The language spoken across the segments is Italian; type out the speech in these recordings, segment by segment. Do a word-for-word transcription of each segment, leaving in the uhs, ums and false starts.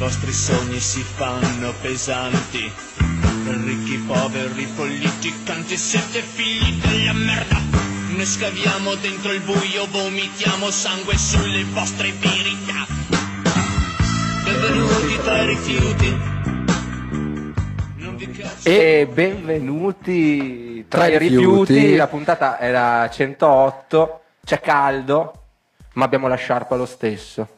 vostri sogni si fanno pesanti. Ricchi, poveri, politicanti, siete figli della merda. Noi scaviamo dentro il buio, vomitiamo sangue sulle vostre verità. Benvenuti tra i rifiuti. Non vi cazzo. E benvenuti tra, tra i rifiuti. rifiuti. La puntata era centootto. C'è caldo, ma abbiamo la sciarpa lo stesso.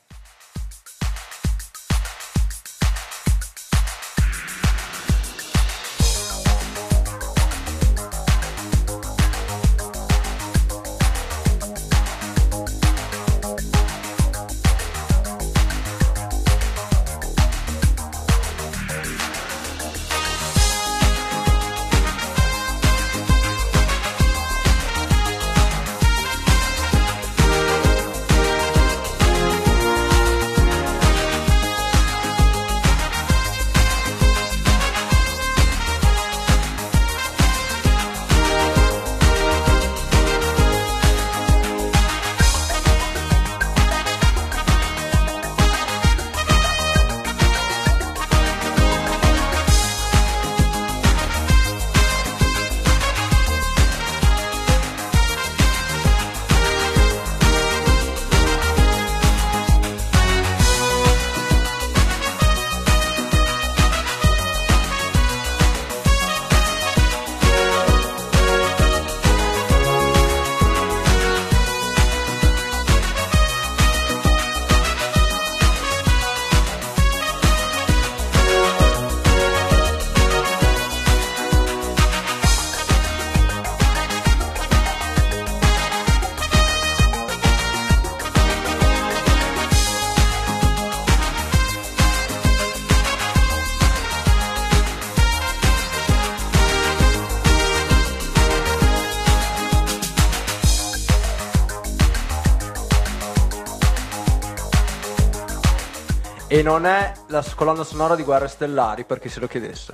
E non è la colonna sonora di Guerre Stellari, per chi se lo chiedesse.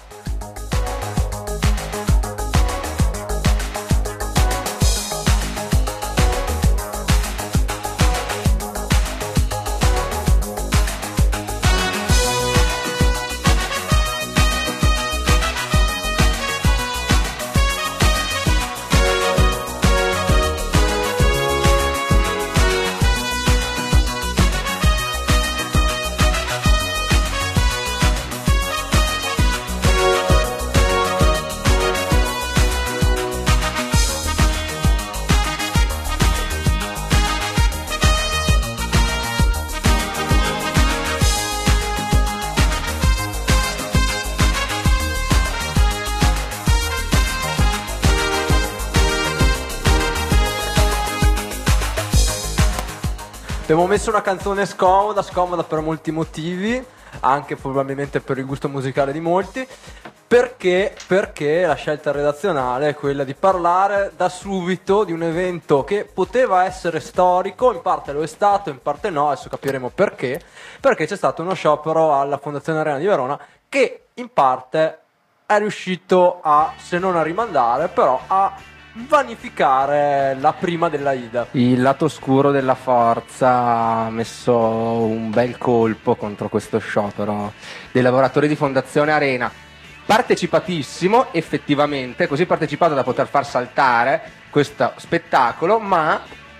Abbiamo messo una canzone scomoda, scomoda per molti motivi, anche probabilmente per il gusto musicale di molti, perché, perché la scelta redazionale è quella di parlare da subito di un evento che poteva essere storico, in parte lo è stato, in parte no, adesso capiremo perché, perché c'è stato uno sciopero alla Fondazione Arena di Verona che in parte è riuscito a, se non a rimandare, però a vanificare la prima della Ida. Il lato oscuro della forza ha messo un bel colpo contro questo sciopero dei lavoratori di Fondazione Arena, partecipatissimo effettivamente, così partecipato da poter far saltare questo spettacolo, ma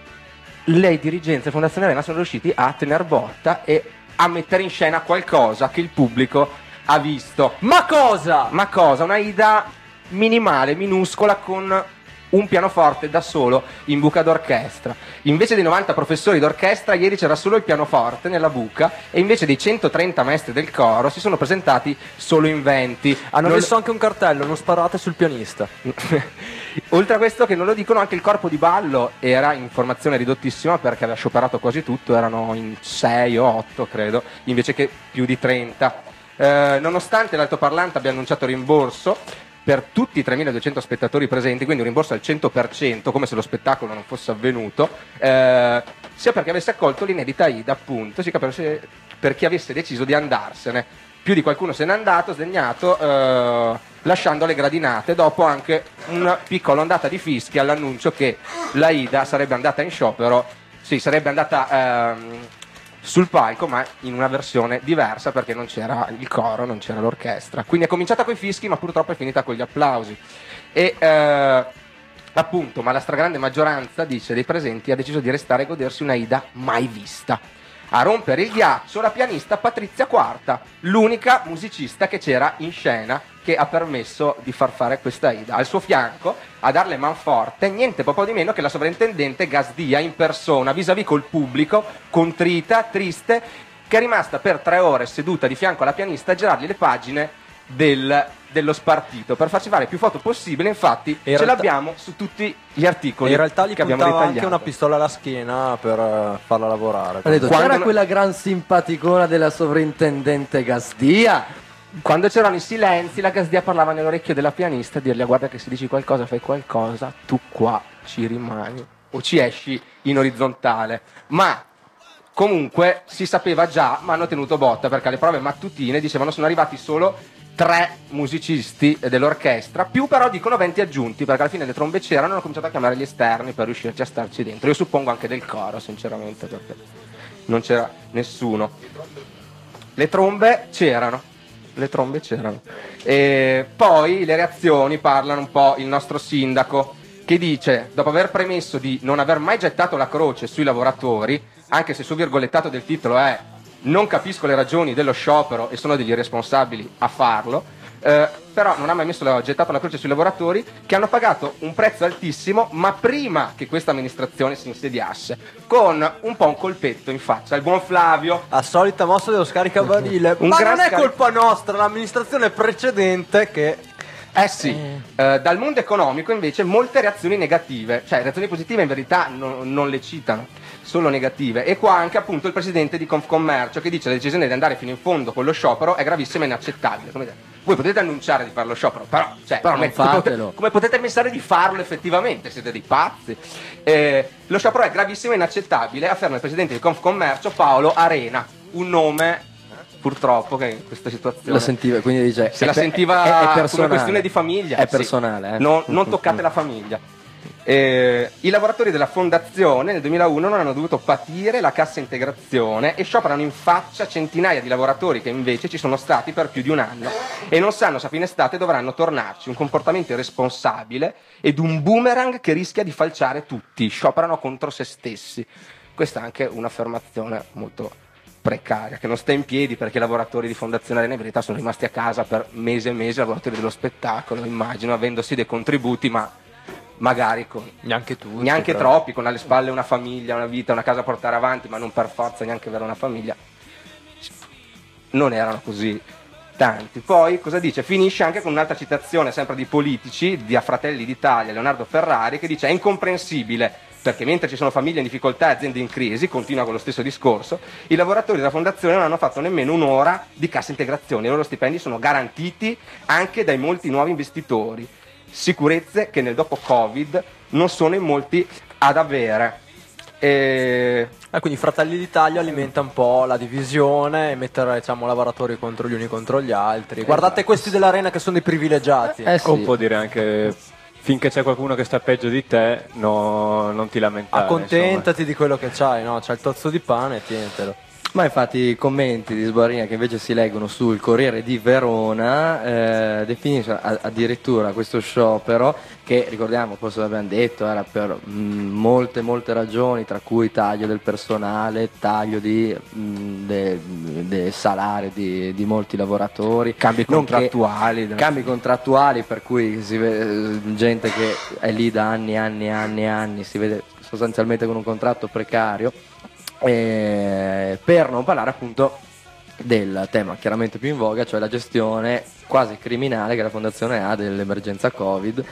le dirigenze di Fondazione Arena sono riusciti a tener botta e a mettere in scena qualcosa che il pubblico ha visto. Ma cosa? Ma cosa? Una Ida minimale, minuscola, con un pianoforte da solo in buca d'orchestra. Invece dei novanta professori d'orchestra, ieri c'era solo il pianoforte nella buca, e invece dei centotrenta maestri del coro si sono presentati solo in venti. Hanno non... messo anche un cartello: non sparate sul pianista. Oltre a questo, che non lo dicono, anche il corpo di ballo era in formazione ridottissima perché aveva scioperato quasi tutto, erano in sei o otto credo, invece che più di trenta. Eh, nonostante l'altoparlante abbia annunciato rimborso per tutti i tremiladuecento spettatori presenti, quindi un rimborso al cento per cento, come se lo spettacolo non fosse avvenuto, eh, sia perché avesse accolto l'inedita Ida, appunto, sia per chi avesse deciso di andarsene. Più di qualcuno se n'è andato, sdegnato, eh, lasciando le gradinate, dopo anche una piccola ondata di fischi all'annuncio che la Ida sarebbe andata in sciopero, sì, sarebbe andata ehm, sul palco, ma in una versione diversa perché non c'era il coro, non c'era l'orchestra. Quindi è cominciata coi fischi, ma purtroppo è finita con gli applausi. E eh, appunto, ma la stragrande maggioranza, dice, dei presenti ha deciso di restare e godersi una Aida mai vista. A rompere il ghiaccio la pianista Patrizia Quarta, l'unica musicista che c'era in scena che ha permesso di far fare questa Aida. Al suo fianco, a darle manforte, niente poco di meno che la sovrintendente Gasdia in persona, vis-à-vis col pubblico, contrita, triste, che è rimasta per tre ore seduta di fianco alla pianista a girargli le pagine del, dello spartito per farci fare più foto possibile. Infatti in ce realtà, l'abbiamo su tutti gli articoli in realtà gli che abbiamo puntava ritagliato. anche una pistola alla schiena per uh, farla lavorare. Ha detto, Quando c'era no- quella gran simpaticona della sovrintendente Gasdia. Quando c'erano i silenzi, la Gasdia parlava nell'orecchio della pianista a dirle: guarda che se dici qualcosa, fai qualcosa, tu qua ci rimani o ci esci in orizzontale. Ma comunque si sapeva già, ma hanno tenuto botta perché alle prove mattutine dicevano sono arrivati solo tre musicisti dell'orchestra, più però dicono venti aggiunti, perché alla fine le trombe c'erano e hanno cominciato a chiamare gli esterni per riuscirci a starci dentro. Io suppongo anche del coro, sinceramente, perché non c'era nessuno. Le trombe c'erano. Le trombe c'erano. E poi le reazioni parlano un po' il nostro sindaco, che dice, dopo aver premesso di non aver mai gettato la croce sui lavoratori, anche se il suo virgolettato del titolo è non capisco le ragioni dello sciopero e sono degli irresponsabili a farlo, eh, però non ha mai messo la, gettato la croce sui lavoratori che hanno pagato un prezzo altissimo, ma prima che questa amministrazione si insediasse, con un po' un colpetto in faccia. Il buon Flavio, La solita mossa dello scaricabarile. Un Ma gran non è scaric- colpa nostra, l'amministrazione precedente che... eh sì, eh, dal mondo economico invece molte reazioni negative, cioè reazioni positive in verità non, non le citano, solo negative. E qua anche appunto il presidente di Confcommercio che dice la decisione di andare fino in fondo con lo sciopero è gravissima e inaccettabile. Come dire, voi potete annunciare di fare lo sciopero, però, cioè, Però come, non fatelo. come, come potete pensare di farlo effettivamente? Siete dei pazzi. Eh, lo sciopero è gravissimo e inaccettabile, afferma il presidente di Confcommercio Paolo Arena, un nome purtroppo che in questa situazione Lo sentiva, quindi dice se è la pe- sentiva è, è come personale. questione di famiglia. È sì. personale, eh. Non, non toccate la famiglia. Eh, I lavoratori della fondazione nel duemilauno non hanno dovuto patire la cassa integrazione e scioperano in faccia centinaia di lavoratori che invece ci sono stati per più di un anno e non sanno se a fine estate dovranno tornarci. Un comportamento irresponsabile ed un boomerang che rischia di falciare tutti. Scioperano contro se stessi. Questa è anche un'affermazione molto precaria, che non sta in piedi perché i lavoratori di Fondazione Arena in verità sono rimasti a casa per mesi e mesi, lavoratori dello spettacolo, immagino, avendosi dei contributi, ma magari con Neanche tu. neanche troppi, con alle spalle una famiglia, una vita, una casa da portare avanti, ma non per forza neanche avere una famiglia. Non erano così tanti. Poi cosa dice? Finisce anche con un'altra citazione sempre di politici, di Fratelli d'Italia, Leonardo Ferrari, che dice: è incomprensibile perché mentre ci sono famiglie in difficoltà e aziende in crisi, continua con lo stesso discorso, i lavoratori della fondazione non hanno fatto nemmeno un'ora di cassa integrazione, i loro stipendi sono garantiti anche dai molti nuovi investitori, sicurezze che nel dopo Covid non sono in molti ad avere. E... Eh, quindi Fratelli d'Italia alimenta un po' la divisione e mettere, diciamo, lavoratori contro gli uni contro gli altri. Guardate questi dell'Arena che sono dei privilegiati. Eh sì. O può dire anche finché c'è qualcuno che sta peggio di te, no, non ti lamentare. Accontentati di quello che c'hai, no? C'hai il tozzo di pane e tientelo. Ma infatti i commenti di Sbarina che invece si leggono sul Corriere di Verona eh, definiscono a- addirittura questo sciopero che, ricordiamo, forse l'abbiamo detto, era per mh, molte molte ragioni, tra cui taglio del personale, taglio di, mh, de- dei salari di, di molti lavoratori, Cambi nonché contrattuali. cambi contrattuali per cui si vede gente che è lì da anni e anni e anni e anni, si vede sostanzialmente con un contratto precario. Eh, per non parlare appunto del tema chiaramente più in voga, cioè la gestione quasi criminale che la fondazione ha dell'emergenza Covid.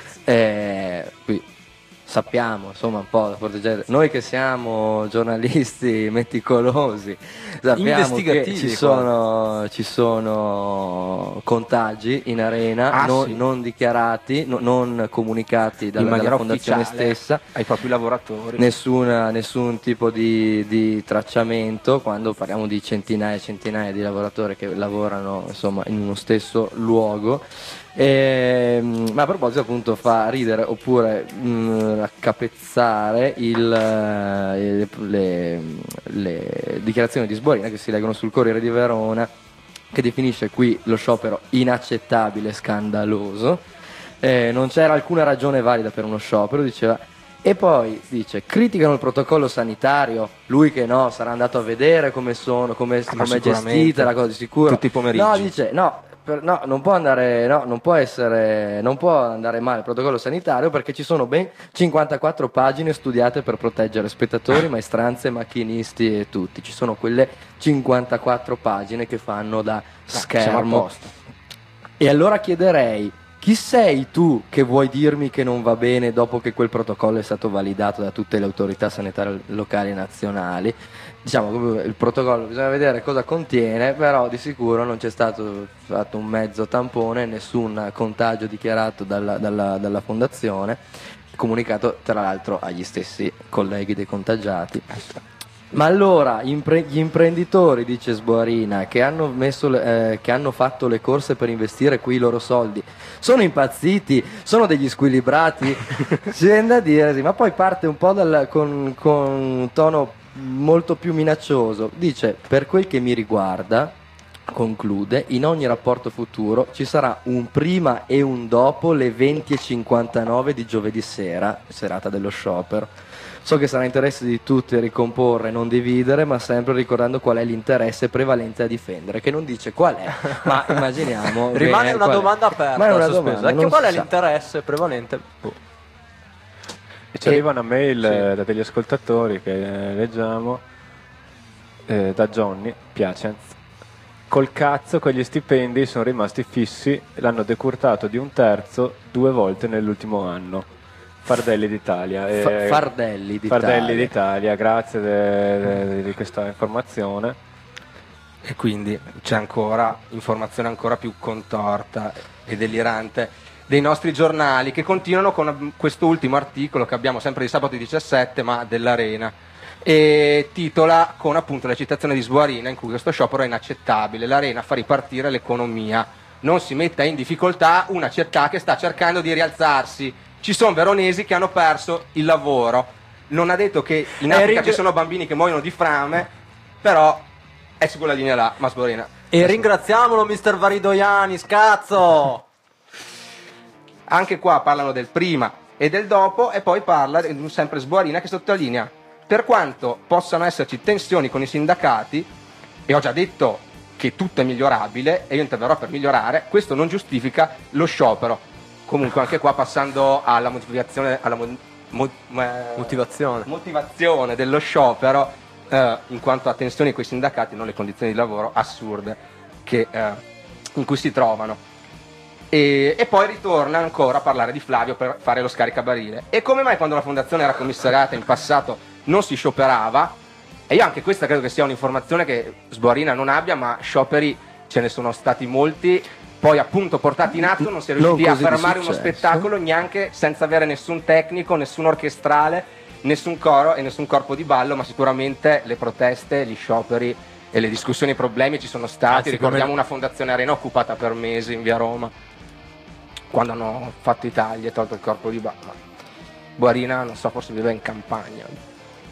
Eh, qui sappiamo insomma un po' da proteggere noi che siamo giornalisti meticolosi, sappiamo che Investigativi, ci sono, ci sono contagi in arena Ah, non, sì. non dichiarati, no- non comunicati in dalla, maniera dalla fondazione ufficiale stessa, ai propri lavoratori. nessuna, nessun tipo di, di tracciamento quando parliamo di centinaia e centinaia di lavoratori che lavorano insomma in uno stesso luogo. E, ma a proposito appunto fa ridere oppure mh, raccapezzare il, eh, le, le dichiarazioni di Sborina che si leggono sul Corriere di Verona, che definisce qui lo sciopero inaccettabile, scandaloso, eh, non c'era alcuna ragione valida per uno sciopero, diceva. E poi dice, criticano il protocollo sanitario, lui che no, sarà andato a vedere come sono, come è gestita la cosa, di sicuro. Tutti i pomeriggi. No, dice, no, per, no, non può andare, no, non può essere, non può andare male il protocollo sanitario perché ci sono ben cinquantaquattro pagine studiate per proteggere spettatori, maestranze, macchinisti e tutti. Ci sono quelle cinquantaquattro pagine che fanno da schermo. E allora chiederei, chi sei tu che vuoi dirmi che non va bene dopo che quel protocollo è stato validato da tutte le autorità sanitarie locali e nazionali? Diciamo, il protocollo bisogna vedere cosa contiene, però di sicuro non c'è stato fatto un mezzo tampone, nessun contagio dichiarato dalla, dalla, dalla fondazione, comunicato tra l'altro agli stessi colleghi dei contagiati. Ma allora impre- gli imprenditori, dice Sborina, che hanno, messo le, eh, che hanno fatto le corse per investire qui i loro soldi, sono impazziti, sono degli squilibrati, si viene da dire, sì, ma poi parte un po' dal, con, con un tono molto più minaccioso. Dice, per quel che mi riguarda, conclude, in ogni rapporto futuro ci sarà un prima e un dopo le venti e cinquantanove di giovedì sera, serata dello sciopero. So che sarà interesse di tutti ricomporre, non dividere, ma sempre ricordando qual è l'interesse prevalente a difendere, che non dice qual è, ma immaginiamo. Rimane una domanda è. aperta, ma è una sospesa. domanda, Che qual è sa. l'interesse prevalente? Oh. E ci arriva una mail eh, da degli ascoltatori che eh, leggiamo, eh, da Johnny Piacenz. Col cazzo quegli stipendi sono rimasti fissi, l'hanno decurtato di un terzo due volte nell'ultimo anno. Fardelli d'Italia. Fa- eh, Fardelli d'Italia. Fardelli d'Italia, grazie de, de, di questa informazione. E quindi c'è ancora informazione ancora più contorta e delirante dei nostri giornali, che continuano con questo ultimo articolo che abbiamo sempre di sabato diciassette, ma dell'Arena, e titola con appunto la citazione di Sborina in cui questo sciopero è inaccettabile, l'Arena fa ripartire l'economia, non si metta in difficoltà una città che sta cercando di rialzarsi. Ci sono veronesi che hanno perso il lavoro. Non ha detto che in Africa ring- ci sono bambini che muoiono di fame, però è su quella linea là, ma Sborina. E ringraziamolo mister Varidoiani, scazzo! Anche qua parlano del prima e del dopo, e poi parla sempre Sborina che sottolinea: per quanto possano esserci tensioni con i sindacati, e ho già detto che tutto è migliorabile e io interverrò per migliorare, questo non giustifica lo sciopero. Comunque anche qua, passando alla motivazione, alla mo, mo, eh, Motivazione. motivazione dello sciopero, eh, in quanto a tensioni con i sindacati, non le condizioni di lavoro assurde che, eh, in cui si trovano. E, e poi ritorna ancora a parlare di Flavio per fare lo scaricabarile. E come mai quando la fondazione era commissariata in passato non si scioperava? E io anche questa credo che sia un'informazione che Sborina non abbia, ma scioperi ce ne sono stati molti. Poi appunto portati in atto non si è riusciti a fermare uno spettacolo neanche senza avere nessun tecnico, nessun orchestrale, nessun coro e nessun corpo di ballo, ma sicuramente le proteste, gli scioperi e le discussioni e i problemi ci sono stati. Anzi, ricordiamo come... una fondazione Arena occupata per mesi in via Roma, quando hanno fatto i tagli e tolto il corpo di ballo. Sborina non so, forse viveva in campagna.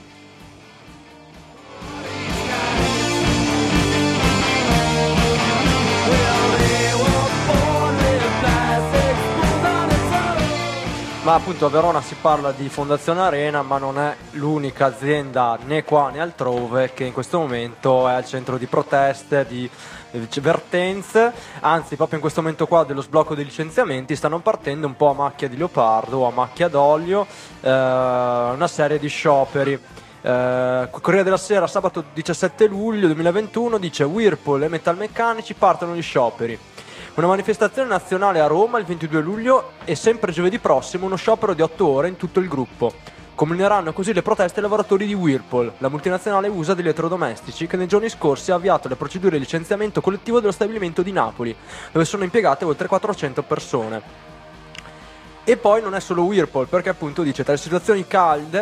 Ma appunto a Verona si parla di Fondazione Arena, ma non è l'unica azienda né qua né altrove che in questo momento è al centro di proteste, di vertenze. Anzi, proprio in questo momento qua dello sblocco dei licenziamenti stanno partendo un po' a macchia di leopardo o a macchia d'olio eh, una serie di scioperi. Eh, Corriere della Sera, sabato diciassette luglio duemilaventuno, dice: Whirlpool e metalmeccanici partono gli scioperi. Una manifestazione nazionale a Roma il ventidue luglio e sempre giovedì prossimo uno sciopero di otto ore in tutto il gruppo. Culmineranno così le proteste ai lavoratori di Whirlpool, la multinazionale U S A di elettrodomestici, che nei giorni scorsi ha avviato le procedure di licenziamento collettivo dello stabilimento di Napoli, dove sono impiegate oltre quattrocento persone. E poi non è solo Whirlpool, perché appunto dice: tra le situazioni calde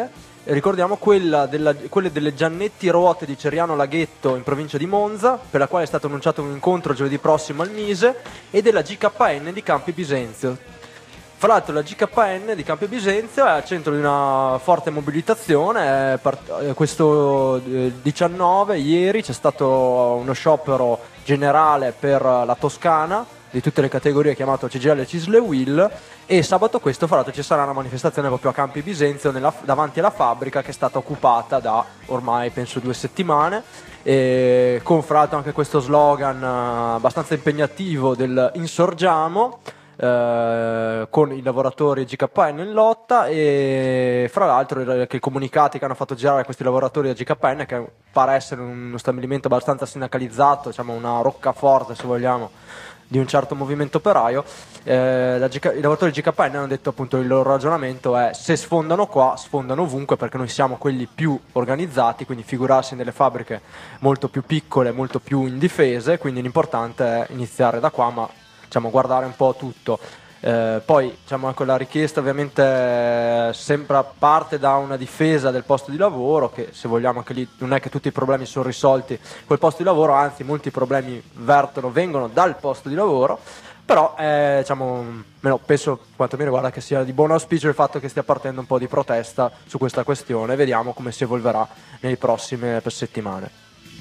ricordiamo quella della, quelle delle Giannetti Ruote di Ceriano Laghetto in provincia di Monza, per la quale è stato annunciato un incontro giovedì prossimo al Mise, e della G K N di Campi Bisenzio. Fra l'altro la G K N di Campi Bisenzio è al centro di una forte mobilitazione. È part- questo diciannove, ieri, c'è stato uno sciopero generale per la Toscana di tutte le categorie chiamato C G I L Cisle Will, e sabato questo fra l'altro ci sarà una manifestazione proprio a Campi Bisenzio nella, davanti alla fabbrica, che è stata occupata da ormai penso due settimane, e con fra l'altro anche questo slogan abbastanza impegnativo del Insorgiamo, Eh, con i lavoratori G K N in lotta. E fra l'altro che i comunicati che hanno fatto girare questi lavoratori a G K N, che pare essere uno stabilimento abbastanza sindacalizzato, diciamo una roccaforte se vogliamo di un certo movimento operaio, eh, la G K, i lavoratori G K N hanno detto appunto il loro ragionamento è: se sfondano qua, sfondano ovunque, perché noi siamo quelli più organizzati, quindi figurarsi nelle fabbriche molto più piccole, molto più indifese, quindi l'importante è iniziare da qua, ma diciamo guardare un po' tutto. Eh, poi diciamo anche la richiesta ovviamente sempre parte da una difesa del posto di lavoro, che se vogliamo anche lì non è che tutti i problemi sono risolti quel posto di lavoro, anzi molti problemi vertono, vengono dal posto di lavoro. Però eh, diciamo, meno, penso quanto mi riguarda che sia di buon auspicio il fatto che stia partendo un po' di protesta su questa questione. Vediamo come si evolverà nelle prossime settimane.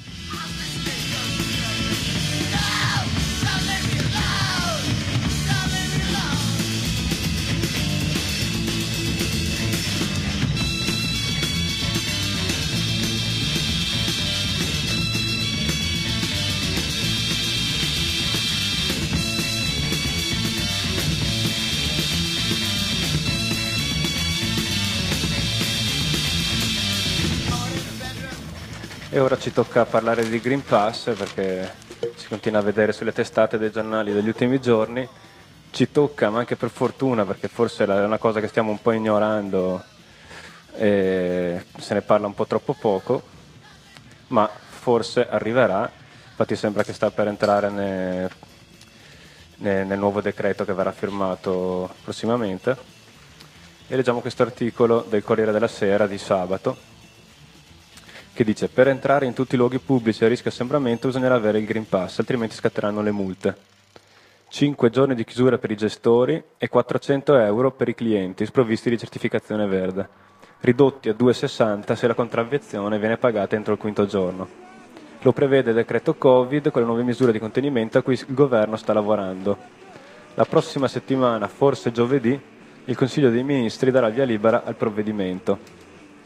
E ora ci tocca parlare di Green Pass, perché si continua a vedere sulle testate dei giornali degli ultimi giorni. Ci tocca, ma anche per fortuna, perché forse è una cosa che stiamo un po' ignorando e se ne parla un po' troppo poco, ma forse arriverà. Infatti sembra che sta per entrare ne, ne, nel nuovo decreto che verrà firmato prossimamente. E leggiamo questo articolo del Corriere della Sera di sabato, che dice: per entrare in tutti i luoghi pubblici a rischio assembramento bisognerà avere il Green Pass, altrimenti scatteranno le multe. cinque giorni di chiusura per i gestori e quattrocento euro per i clienti sprovvisti di certificazione verde, ridotti a due virgola sessanta se la contravvenzione viene pagata entro il quinto giorno. Lo prevede il decreto Covid con le nuove misure di contenimento a cui il governo sta lavorando. La prossima settimana, forse giovedì, il Consiglio dei Ministri darà via libera al provvedimento.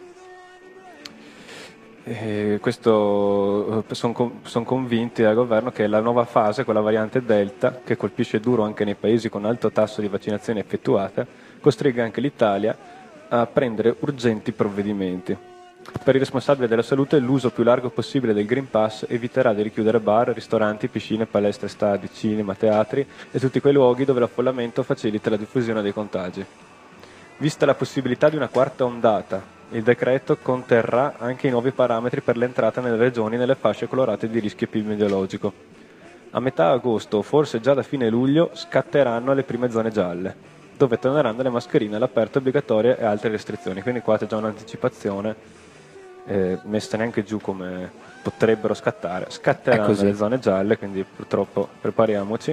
E questo sono son convinti dal governo che la nuova fase con la variante Delta, che colpisce duro anche nei paesi con alto tasso di vaccinazioni effettuate, costringa anche l'Italia a prendere urgenti provvedimenti. Per i responsabili della salute l'uso più largo possibile del Green Pass eviterà di richiudere bar, ristoranti, piscine, palestre, stadi, cinema, teatri e tutti quei luoghi dove l'affollamento facilita la diffusione dei contagi. Vista la possibilità di una quarta ondata, il decreto conterrà anche i nuovi parametri per l'entrata nelle regioni nelle fasce colorate di rischio epidemiologico. A metà agosto, o forse già da fine luglio, scatteranno le prime zone gialle, dove torneranno le mascherine all'aperto obbligatorie e altre restrizioni. Quindi qua c'è già un'anticipazione, eh, messa neanche giù come potrebbero scattare. Scatteranno le zone gialle, quindi purtroppo prepariamoci.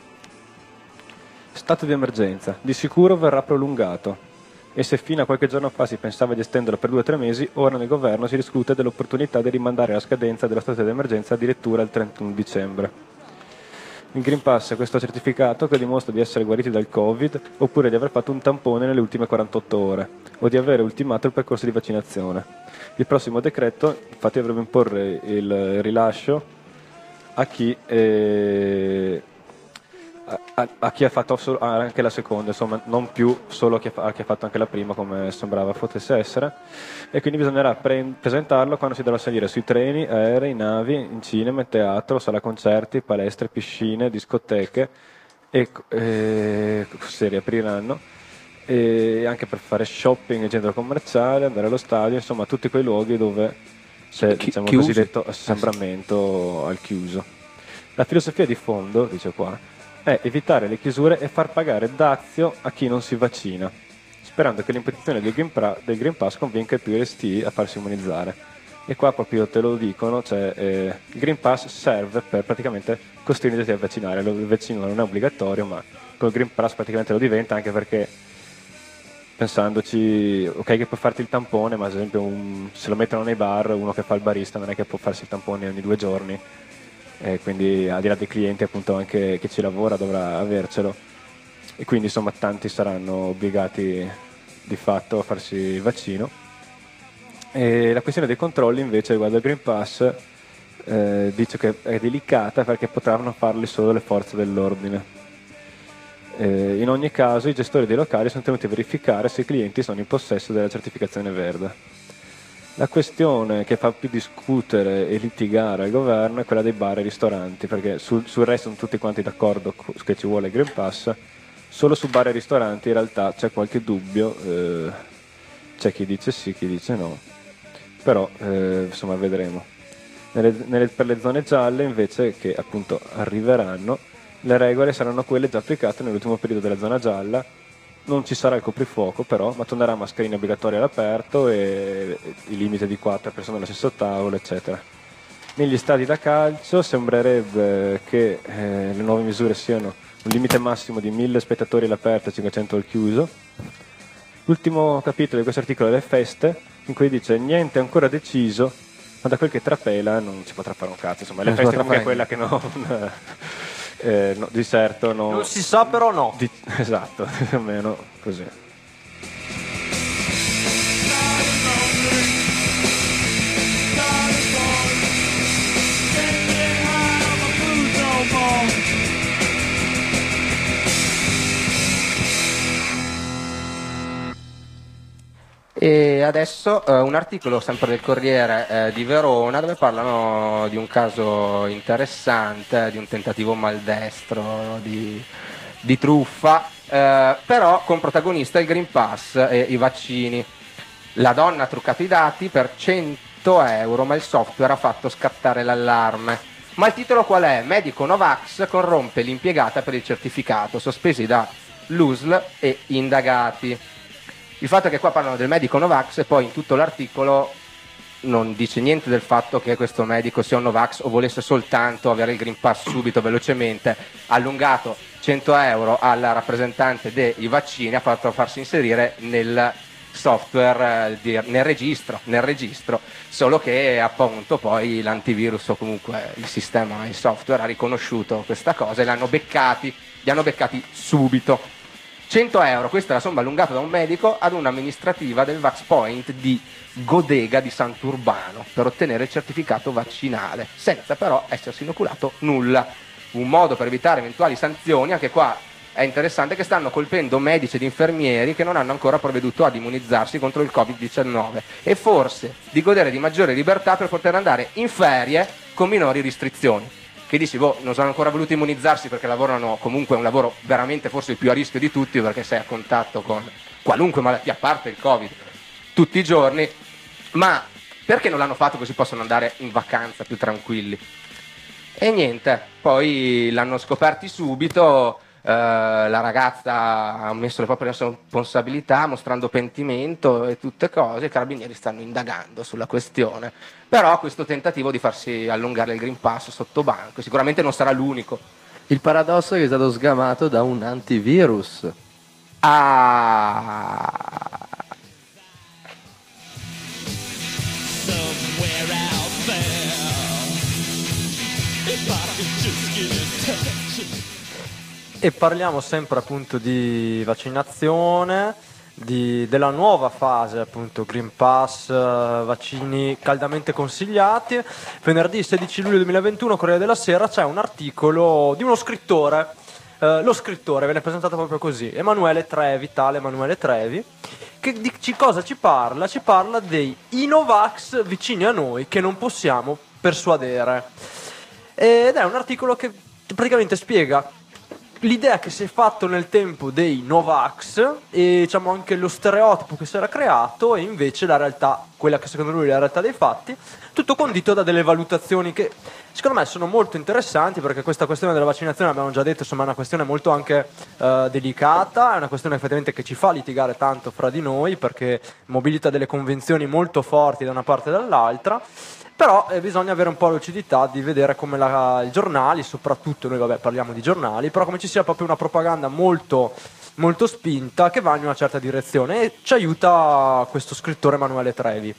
Stato di emergenza. Di sicuro verrà prolungato. E se fino a qualche giorno fa si pensava di estenderlo per due o tre mesi, ora nel governo si discute dell'opportunità di rimandare la scadenza dello stato di emergenza addirittura al trentuno dicembre. Il Green Pass è questo certificato che dimostra di essere guariti dal Covid oppure di aver fatto un tampone nelle ultime quarantotto ore o di aver ultimato il percorso di vaccinazione. Il prossimo decreto infatti dovrebbe imporre il rilascio a chi... Eh, A, a chi ha fatto solo, anche la seconda, insomma, non più solo a chi, ha, a chi ha fatto anche la prima, come sembrava potesse essere, e quindi bisognerà pre- presentarlo quando si dovrà salire sui treni, aerei, navi, in cinema, teatro, sala concerti, palestre, piscine, discoteche, e eh, si riapriranno, e anche per fare shopping in centro commerciale, andare allo stadio, insomma tutti quei luoghi dove c'è, Chi- diciamo, il chiuso. cosiddetto assembramento al chiuso. La filosofia di fondo, dice qua, è evitare le chiusure e far pagare dazio a chi non si vaccina. sperando che l'imposizione del Green, pra- del Green Pass convinca i più restii a farsi immunizzare. E qua proprio te lo dicono, cioè eh, il Green Pass serve per praticamente costringerti a vaccinare. Il vaccino non è obbligatorio, ma col Green Pass praticamente lo diventa, anche perché pensandoci, ok che puoi farti il tampone, ma ad esempio un, se lo mettono nei bar, uno che fa il barista non è che può farsi il tampone ogni due giorni, e quindi al di là dei clienti appunto anche chi ci lavora dovrà avercelo, e quindi insomma tanti saranno obbligati di fatto a farsi il vaccino. E la questione dei controlli invece riguardo al Green Pass eh, dice che è delicata perché potranno farli solo le forze dell'ordine. Eh, in ogni caso i gestori dei locali sono tenuti a verificare se i clienti sono in possesso della certificazione verde. La questione che fa più discutere e litigare al governo è quella dei bar e ristoranti, perché sul, sul resto sono tutti quanti d'accordo che ci vuole il Green Pass, solo su bar e ristoranti in realtà c'è qualche dubbio, eh, c'è chi dice sì, chi dice no, però eh, insomma vedremo. Nelle, nelle, per le zone gialle invece, che appunto arriveranno, le regole saranno quelle già applicate nell'ultimo periodo della zona gialla. Non ci sarà il coprifuoco però, ma tornerà mascherina obbligatoria all'aperto e, e il limite di quattro persone allo stesso tavolo, eccetera. Negli stadi da calcio sembrerebbe che eh, le nuove misure siano un limite massimo di mille spettatori all'aperto e cinquecento al chiuso. L'ultimo capitolo di questo articolo è le feste, in cui dice niente è ancora deciso, ma da quel che trapela non si potrà fare un cazzo. Insomma, le Non si feste potrà comunque è fare quella che non... Eh, no, di certo no, Non si sa però no. di, esatto, più o meno così. E adesso eh, un articolo sempre del Corriere eh, di Verona, dove parlano di un caso interessante, di un tentativo maldestro di, di truffa, eh, però con protagonista il Green Pass e i vaccini. La donna ha truccato i dati per cento euro, ma il software ha fatto scattare l'allarme. Ma il titolo qual è? Medico Novax corrompe l'impiegata per il certificato, sospesi da l'U S L e indagati. Il fatto è che qua parlano del medico Novax e poi in tutto l'articolo non dice niente del fatto che questo medico sia un Novax o volesse soltanto avere il Green Pass subito, velocemente. Ha allungato cento euro alla rappresentante dei vaccini, ha fatto farsi inserire nel software, eh, nel registro, nel registro, solo che appunto poi l'antivirus o comunque il sistema, il software ha riconosciuto questa cosa e l'hanno beccati, li hanno beccati subito. cento euro, questa è la somma allungata da un medico ad un'amministrativa del Vax Point di Godega di Sant'Urbano per ottenere il certificato vaccinale, senza però essersi inoculato nulla. Un modo per evitare eventuali sanzioni. Anche qua è interessante che stanno colpendo medici ed infermieri che non hanno ancora provveduto ad immunizzarsi contro il covid diciannove e forse di godere di maggiore libertà per poter andare in ferie con minori restrizioni. Che dici, boh, non sono ancora voluti immunizzarsi perché lavorano comunque un lavoro veramente forse il più a rischio di tutti, perché sei a contatto con qualunque malattia, a parte il Covid, tutti i giorni, ma perché non l'hanno fatto così possono andare in vacanza più tranquilli? E niente, poi l'hanno scoperti subito, eh, la ragazza ha ammesso le proprie responsabilità mostrando pentimento e tutte cose, i carabinieri stanno indagando sulla questione. Però questo tentativo di farsi allungare il Green Pass sotto banco sicuramente non sarà l'unico. Il paradosso è che è stato sgamato da un antivirus. Ah. E parliamo sempre appunto di vaccinazione, di, della nuova fase appunto Green Pass, eh, vaccini caldamente consigliati. Venerdì sedici luglio duemilaventuno, Corriere della Sera, c'è un articolo di uno scrittore, eh, lo scrittore viene presentato proprio così, Emanuele Trevi, tale Emanuele Trevi, che di ci, cosa ci parla? Ci parla dei Novax vicini a noi che non possiamo persuadere, ed è un articolo che praticamente spiega l'idea che si è fatto nel tempo dei Novax e diciamo anche lo stereotipo che si era creato, e invece la realtà, quella che secondo lui è la realtà dei fatti, tutto condito da delle valutazioni che secondo me sono molto interessanti, perché questa questione della vaccinazione, abbiamo già detto, insomma, è una questione molto anche eh, delicata, è una questione effettivamente che ci fa litigare tanto fra di noi, perché mobilita delle convenzioni molto forti da una parte e dall'altra. Però eh, bisogna avere un po' lucidità di vedere come la, i giornali, soprattutto noi vabbè parliamo di giornali, però come ci sia proprio una propaganda molto, molto spinta che va in una certa direzione, e ci aiuta questo scrittore Emanuele Trevi,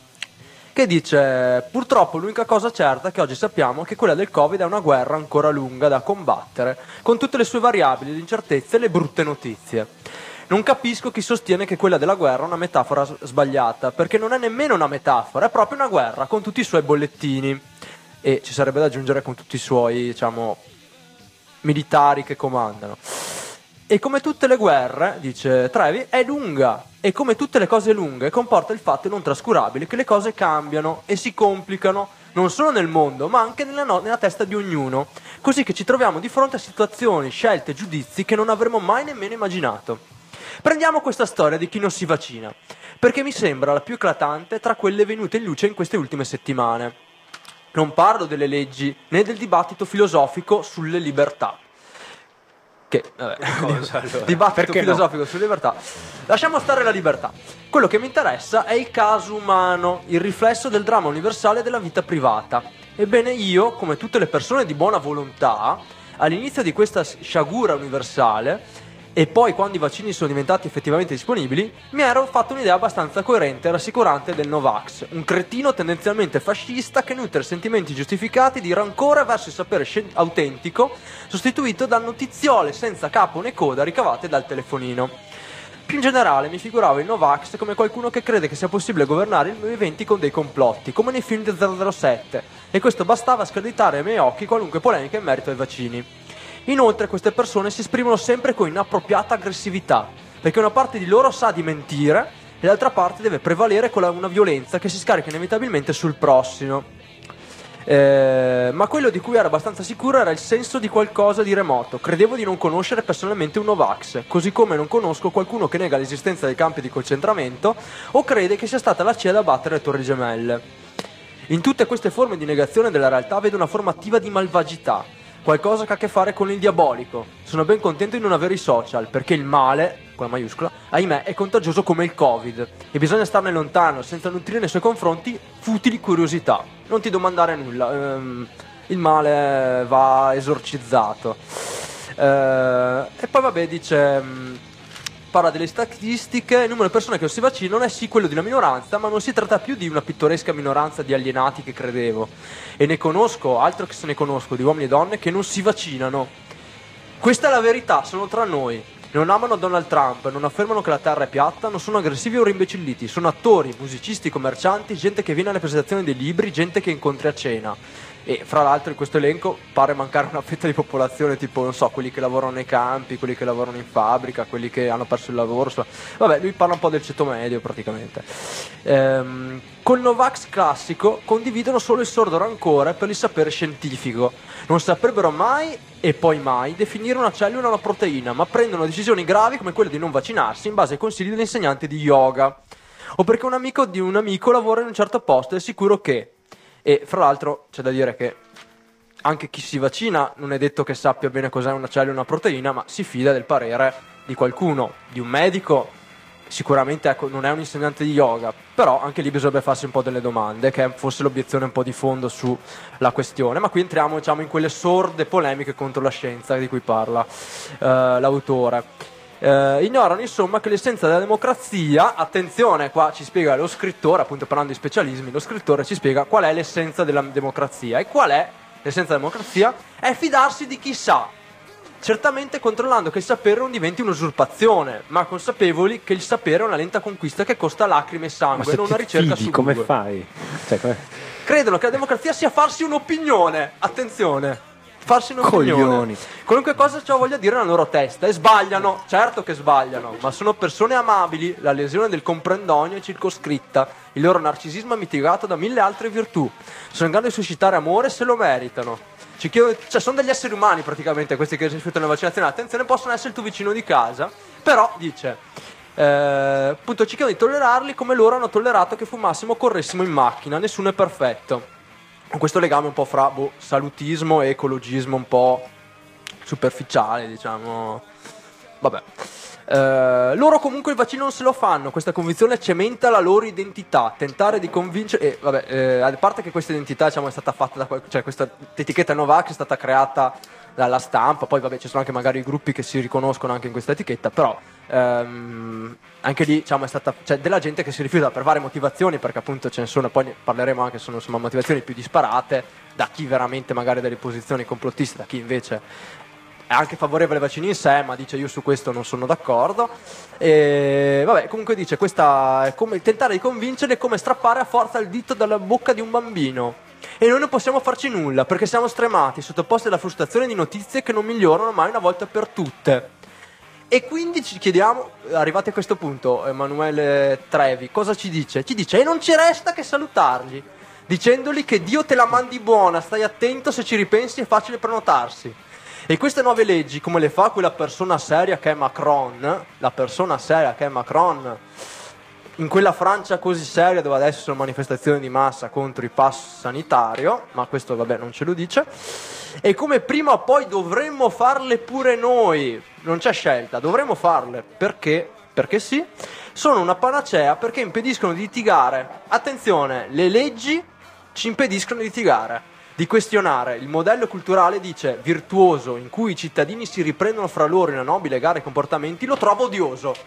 che dice: purtroppo l'unica cosa certa che oggi sappiamo è che quella del Covid è una guerra ancora lunga da combattere, con tutte le sue variabili, le incertezze e le brutte notizie. Non capisco chi sostiene che quella della guerra è una metafora sbagliata, perché non è nemmeno una metafora, è proprio una guerra con tutti i suoi bollettini, e ci sarebbe da aggiungere con tutti i suoi, diciamo, militari che comandano. E come tutte le guerre, dice Trevi, è lunga, e come tutte le cose lunghe comporta il fatto non trascurabile che le cose cambiano e si complicano, non solo nel mondo, ma anche nella, no- nella testa di ognuno, così che ci troviamo di fronte a situazioni, scelte, giudizi che non avremmo mai nemmeno immaginato. Prendiamo questa storia di chi non si vaccina, perché mi sembra la più eclatante tra quelle venute in luce in queste ultime settimane. Non parlo delle leggi né del dibattito filosofico sulle libertà. Che, vabbè, Cosa, allora? dibattito Perché filosofico sulle libertà. Lasciamo stare la libertà. Quello che mi interessa è il caso umano, il riflesso del dramma universale della vita privata. Ebbene, io, come tutte le persone di buona volontà, all'inizio di questa sciagura universale, e poi quando i vaccini sono diventati effettivamente disponibili, mi ero fatto un'idea abbastanza coerente e rassicurante del Novax, un cretino tendenzialmente fascista che nutre sentimenti giustificati di rancore verso il sapere scien- autentico, sostituito da notiziole senza capo né coda ricavate dal telefonino. Più in generale mi figuravo il Novax come qualcuno che crede che sia possibile governare i duemilaventi con dei complotti, come nei film di zero zero sette, e questo bastava a screditare ai miei occhi qualunque polemica in merito ai vaccini. Inoltre queste persone si esprimono sempre con inappropriata aggressività, perché una parte di loro sa di mentire e l'altra parte deve prevalere con la, una violenza che si scarica inevitabilmente sul prossimo. Eh, ma quello di cui ero abbastanza sicuro era il senso di qualcosa di remoto. Credevo di non conoscere personalmente un Novax, così come non conosco qualcuno che nega l'esistenza dei campi di concentramento o crede che sia stata la C I A ad abbattere le Torri Gemelle. In tutte queste forme di negazione della realtà vedo una forma attiva di malvagità, qualcosa che ha a che fare con il diabolico. Sono ben contento di non avere i social, perché il male, con la maiuscola, ahimè, è contagioso come il Covid e bisogna starne lontano, senza nutrire nei suoi confronti futili curiosità. Non ti domandare nulla, ehm, il male va esorcizzato. Eh, e poi vabbè, dice... Mh, parla delle statistiche, il numero di persone che non si vaccinano è sì quello di una minoranza, ma non si tratta più di una pittoresca minoranza di alienati che credevo. E ne conosco, altro che se ne conosco, di uomini e donne che non si vaccinano. Questa è la verità, sono tra noi. Non amano Donald Trump, non affermano che la terra è piatta, non sono aggressivi o rimbecilliti. Sono attori, musicisti, commercianti, gente che viene alle presentazioni dei libri, gente che incontri a cena. E fra l'altro in questo elenco pare mancare una fetta di popolazione, tipo, non so, quelli che lavorano nei campi, quelli che lavorano in fabbrica, quelli che hanno perso il lavoro. Vabbè, lui parla un po' del ceto medio praticamente. Ehm, col Novax classico condividono solo il sordo rancore per il sapere scientifico. Non saprebbero mai e poi mai definire una cellula o una proteina, ma prendono decisioni gravi come quella di non vaccinarsi in base ai consigli dell'insegnante di yoga, o perché un amico di un amico lavora in un certo posto e è sicuro che... E fra l'altro c'è da dire che anche chi si vaccina non è detto che sappia bene cos'è una cellula o una proteina, ma si fida del parere di qualcuno, di un medico. Sicuramente, ecco, non è un insegnante di yoga, però anche lì bisognerebbe farsi un po' delle domande, che è forse l'obiezione un po' di fondo sulla questione. Ma qui entriamo, diciamo, in quelle sorde polemiche contro la scienza di cui parla eh, l'autore. Uh, ignorano insomma che l'essenza della democrazia, attenzione, qua ci spiega lo scrittore, appunto parlando di specialismi, lo scrittore ci spiega qual è l'essenza della democrazia. E qual è l'essenza della democrazia? È fidarsi di chi sa, certamente controllando che il sapere non diventi un'usurpazione, ma consapevoli che il sapere è una lenta conquista che costa lacrime e sangue, non una ricerca su come Google. fai? Cioè, come... Credono che la democrazia sia farsi un'opinione, attenzione, farsi un'opinione. Coglioni. Qualunque cosa ciò voglia dire nella loro testa, e sbagliano, certo che sbagliano, ma sono persone amabili, la lesione del comprendonio è circoscritta, il loro narcisismo è mitigato da mille altre virtù, sono in grado di suscitare amore se lo meritano. Ci chiedo, cioè sono degli esseri umani praticamente questi che si rifiutano la vaccinazione. Attenzione, possono essere il tuo vicino di casa, però dice eh, appunto ci chiedono di tollerarli come loro hanno tollerato che fumassimo o corressimo in macchina, nessuno è perfetto. questo legame un po' fra boh, salutismo e ecologismo un po' superficiale, diciamo. Vabbè. Uh, loro comunque il vaccino non se lo fanno, questa convinzione cementa la loro identità, tentare di convincere, e vabbè, eh, a parte che questa identità, diciamo, è stata fatta da, cioè questa etichetta Novax è stata creata dalla stampa, poi vabbè ci sono anche magari gruppi che si riconoscono anche in questa etichetta, però ehm, anche lì, diciamo, è stata, c'è della gente che si rifiuta per varie motivazioni, perché appunto ce ne sono, poi ne parleremo anche, sono insomma motivazioni più disparate, da chi veramente magari delle posizioni complottiste, da chi invece è anche favorevole ai vaccini in sé, ma dice io su questo non sono d'accordo. E vabbè, comunque dice, questa è come tentare di convincere, è come strappare a forza il dito dalla bocca di un bambino. E noi non possiamo farci nulla, perché siamo stremati, sottoposti alla frustrazione di notizie che non migliorano mai una volta per tutte. E quindi ci chiediamo, arrivati a questo punto, Emanuele Trevi, cosa ci dice? Ci dice, e non ci resta che salutarli, dicendogli che Dio te la mandi buona, stai attento, se ci ripensi è facile prenotarsi. E queste nuove leggi, come le fa quella persona seria che è Macron, la persona seria che è Macron, in quella Francia così seria dove adesso sono manifestazioni di massa contro il pass sanitario, ma questo vabbè non ce lo dice, e come prima o poi dovremmo farle pure noi, non c'è scelta, dovremmo farle, perché? Perché sì, sono una panacea perché impediscono di litigare. Attenzione, le leggi ci impediscono di litigare, di questionare. Il modello culturale, dice, virtuoso, in cui i cittadini si riprendono fra loro in una nobile gara di comportamenti, lo trovo odioso.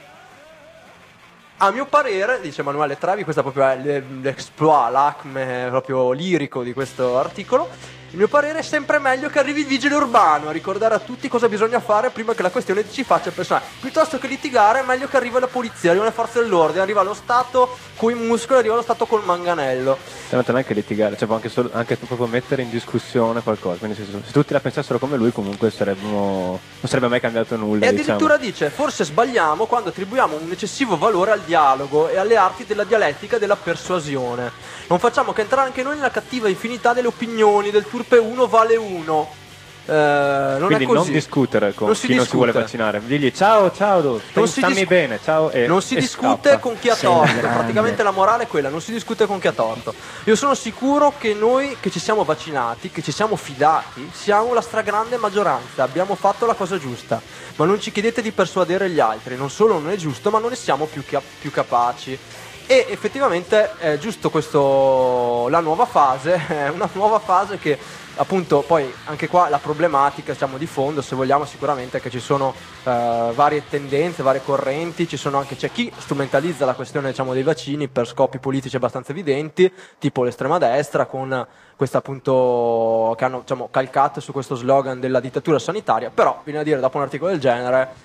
A mio parere, dice Emanuele Trevi, questo proprio è l'exploit, l'acme proprio lirico di questo articolo, il mio parere è sempre meglio che arrivi il vigile urbano a ricordare a tutti cosa bisogna fare prima che la questione ci faccia personale. Piuttosto che litigare è meglio che arrivi la polizia, arrivano le forze dell'ordine, arriva lo Stato coi muscoli, arriva lo Stato col manganello. Non è anche litigare, cioè può anche, solo, anche proprio mettere in discussione qualcosa. Quindi se, se tutti la pensassero come lui, comunque sarebbero, non sarebbe mai cambiato nulla. E addirittura diciamo. Dice, forse sbagliamo quando attribuiamo un eccessivo valore al dialogo e alle arti della dialettica e della persuasione. Non facciamo che entrare anche noi nella cattiva infinità delle opinioni, del turpe uno vale uno. Eh, non Quindi è così. non discutere con non chi si non si vuole vaccinare, digli ciao ciao, non si stammi dis- bene, ciao e non si e discute scappa. con chi ha torto, praticamente la morale è quella, non si discute con chi ha torto. Io sono sicuro che noi che ci siamo vaccinati, che ci siamo fidati, siamo la stragrande maggioranza, abbiamo fatto la cosa giusta, ma non ci chiedete di persuadere gli altri, non solo non è giusto, ma non ne siamo più, chia- più capaci. E effettivamente è giusto questo, la nuova fase, è una nuova fase che appunto poi anche qua la problematica, diciamo, di fondo, se vogliamo, sicuramente è che ci sono uh, varie tendenze, varie correnti, ci sono anche, c'è chi strumentalizza la questione, diciamo, dei vaccini per scopi politici abbastanza evidenti, tipo l'estrema destra con questa appunto che hanno, diciamo, calcato su questo slogan della dittatura sanitaria, però viene a dire dopo un articolo del genere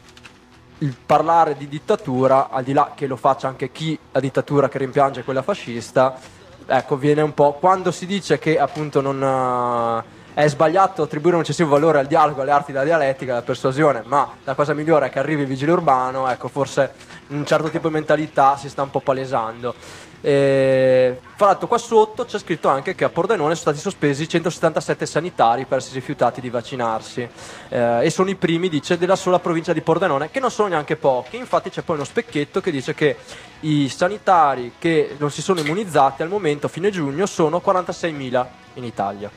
il parlare di dittatura, al di là che lo faccia anche chi la dittatura che rimpiange quella fascista, ecco, viene un po', quando si dice che appunto non uh, è sbagliato attribuire un eccessivo valore al dialogo, alle arti della dialettica, alla persuasione, ma la cosa migliore è che arrivi il vigile urbano, ecco, forse un certo tipo di mentalità si sta un po' palesando. E, fra l'altro qua sotto c'è scritto anche che a Pordenone sono stati sospesi centosettantasette sanitari per essersi rifiutati di vaccinarsi, eh, e sono i primi, dice, della sola provincia di Pordenone, che non sono neanche pochi. Infatti c'è poi uno specchietto che dice che i sanitari che non si sono immunizzati al momento, a fine giugno, sono quarantaseimila in Italia.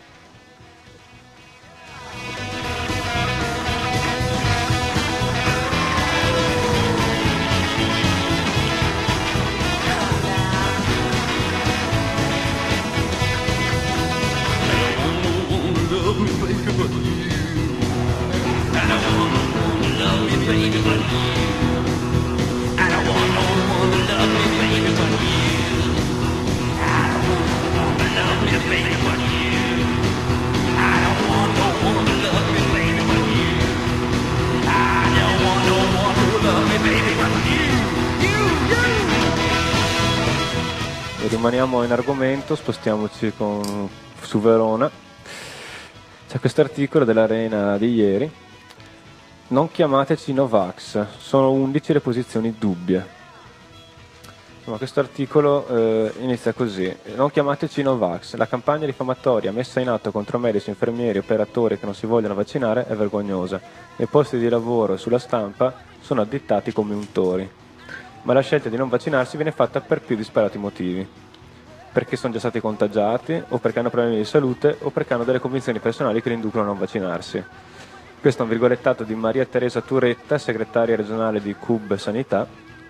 Rimaniamo in argomento, spostiamoci con, su Verona. C'è questo articolo dell'Arena di ieri. Non chiamateci Novax, sono undici le posizioni dubbie. Insomma, questo articolo eh, inizia così: non chiamateci Novax, la campagna diffamatoria messa in atto contro medici, infermieri, operatori che non si vogliono vaccinare è vergognosa. I posti di lavoro sulla stampa sono addittati come untori, ma la scelta di non vaccinarsi viene fatta per più disparati motivi. perché sono già stati contagiati, o perché hanno problemi di salute, o perché hanno delle convinzioni personali che li inducono a non vaccinarsi. Questo è un virgolettato di Maria Teresa Turetta, segretaria regionale di C U B Sanità,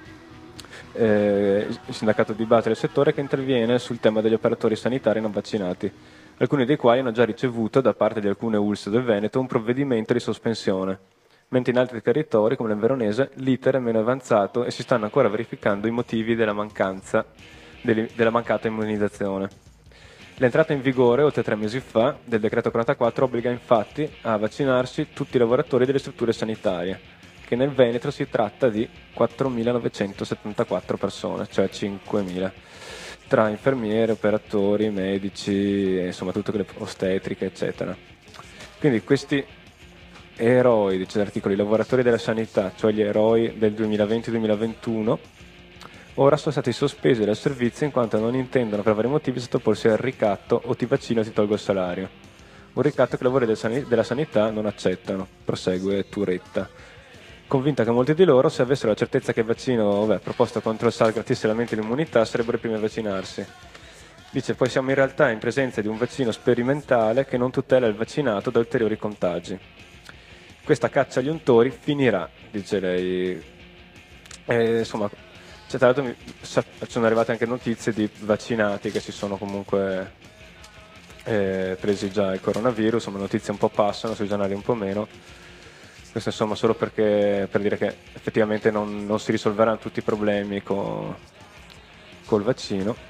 eh, il sindacato di base del settore, che interviene sul tema degli operatori sanitari non vaccinati, alcuni dei quali hanno già ricevuto da parte di alcune U L S del Veneto un provvedimento di sospensione, mentre in altri territori, come nel Veronese, l'iter è meno avanzato e si stanno ancora verificando i motivi della mancanza della mancata immunizzazione. L'entrata in vigore, oltre tre mesi fa, del decreto quarantaquattro obbliga infatti a vaccinarsi tutti i lavoratori delle strutture sanitarie, che nel Veneto si tratta di quattromilanovecentosettantaquattro persone, cioè cinquemila, tra infermieri, operatori, medici, insomma tutte quelle ostetriche, eccetera. Quindi questi eroi, dice l'articolo, i lavoratori della sanità, cioè gli eroi del duemilaventi duemilaventuno, ora sono stati sospesi dal servizio in quanto non intendono per vari motivi sottoporsi al ricatto o ti vaccino o ti tolgo il salario. Un ricatto che i lavori del sani- della sanità non accettano, prosegue Turetta, convinta che molti di loro, se avessero la certezza che il vaccino vabbè, proposto contro il SARS garantisse realmente l'immunità, sarebbero i primi a vaccinarsi. Dice, poi siamo in realtà in presenza di un vaccino sperimentale che non tutela il vaccinato da ulteriori contagi. Questa caccia agli untori finirà, dice lei. E, insomma, cioè, tra l'altro mi, sono arrivate anche notizie di vaccinati che si sono comunque eh, presi già il coronavirus, insomma notizie un po' passano, sui giornali un po' meno. Questo insomma solo perché, per dire che effettivamente non, non si risolveranno tutti i problemi con, col vaccino.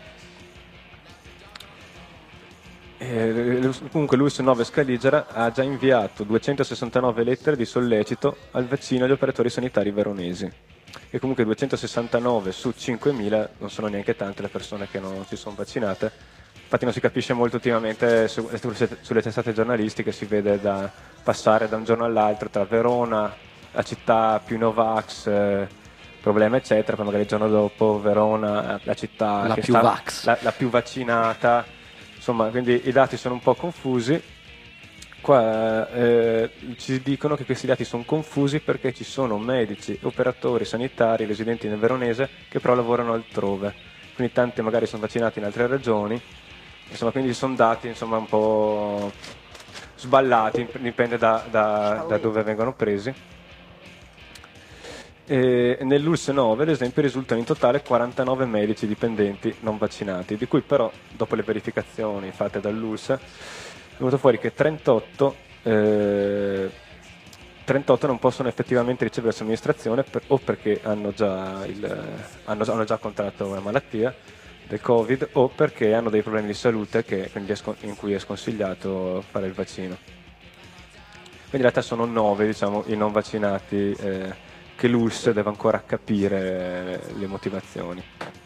E, comunque l'U S nove Scaligera ha già inviato duecentosessantanove lettere di sollecito al vaccino agli operatori sanitari veronesi. E comunque duecentosessantanove su cinquemila non sono neanche tante le persone che non si sono vaccinate. Infatti non si capisce molto ultimamente su, sulle testate giornalistiche, si vede da passare da un giorno all'altro tra Verona, la città più Novax, eh, problema eccetera, poi magari il giorno dopo Verona, la città La che più sta, vax. La, la più vaccinata, insomma, quindi i dati sono un po' confusi. Qua eh, ci dicono che questi dati sono confusi perché ci sono medici, operatori sanitari residenti nel Veronese che però lavorano altrove, quindi tanti magari sono vaccinati in altre regioni, insomma, quindi sono dati insomma un po' sballati, dipende da, da, da dove vengono presi. E nell'U L S nove ad esempio risultano in totale quarantanove medici dipendenti non vaccinati, di cui però dopo le verificazioni fatte dall'U L S è venuto fuori che trentotto, eh, trentotto non possono effettivamente ricevere la somministrazione per, o perché hanno già, il, hanno, hanno già contratto una malattia del Covid o perché hanno dei problemi di salute che, quindi è scon- in cui è sconsigliato fare il vaccino. Quindi in realtà sono nove diciamo, i non vaccinati eh, che l'U L S deve ancora capire le motivazioni.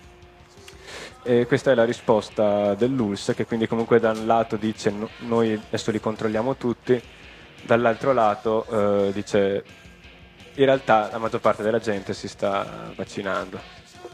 E questa è la risposta dell'U L S, che quindi comunque da un lato dice no, noi adesso li controlliamo tutti, dall'altro lato eh, dice in realtà la maggior parte della gente si sta vaccinando.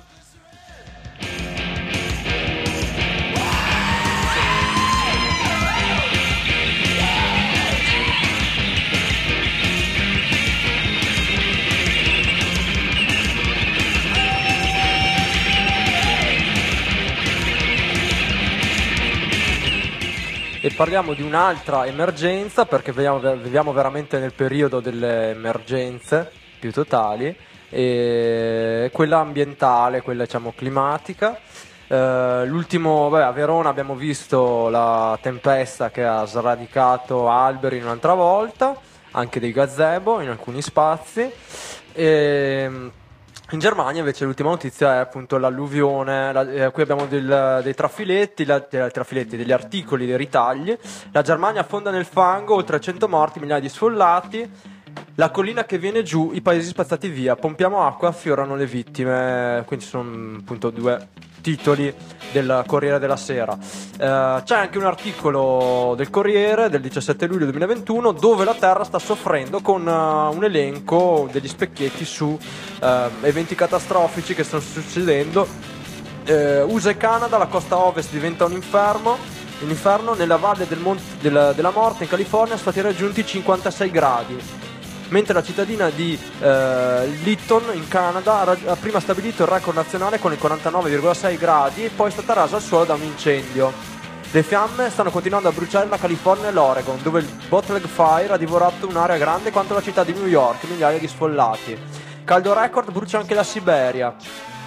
E parliamo di un'altra emergenza, perché viviamo, viviamo veramente nel periodo delle emergenze più totali, e quella ambientale, quella diciamo climatica. Eh, l'ultimo, beh, a Verona abbiamo visto la tempesta che ha sradicato alberi un'altra volta, anche dei gazebo in alcuni spazi. E in Germania invece l'ultima notizia è appunto l'alluvione, la, eh, qui abbiamo del, dei trafiletti, la, dei trafiletti, degli articoli, dei ritagli. La Germania affonda nel fango, oltre cento morti, migliaia di sfollati, la collina che viene giù, i paesi spazzati via, pompiamo acqua, affiorano le vittime. Quindi sono appunto due titoli del Corriere della Sera. Eh, c'è anche un articolo del Corriere del diciassette luglio duemilaventuno dove la Terra sta soffrendo, con uh, un elenco degli specchietti su uh, eventi catastrofici che stanno succedendo. eh, U S A e Canada, la costa ovest diventa un inferno un inferno nella valle del monte, della, della morte in California sono stati raggiunti cinquantasei gradi. mentre la cittadina di eh, Lytton in Canada ha, rag- ha prima stabilito il record nazionale con i quarantanove virgola sei gradi e poi è stata rasa al suolo da un incendio. Le fiamme stanno continuando a bruciare la California e l'Oregon, dove il Bootleg Fire ha divorato un'area grande quanto la città di New York, migliaia di sfollati. Caldo record brucia anche la Siberia.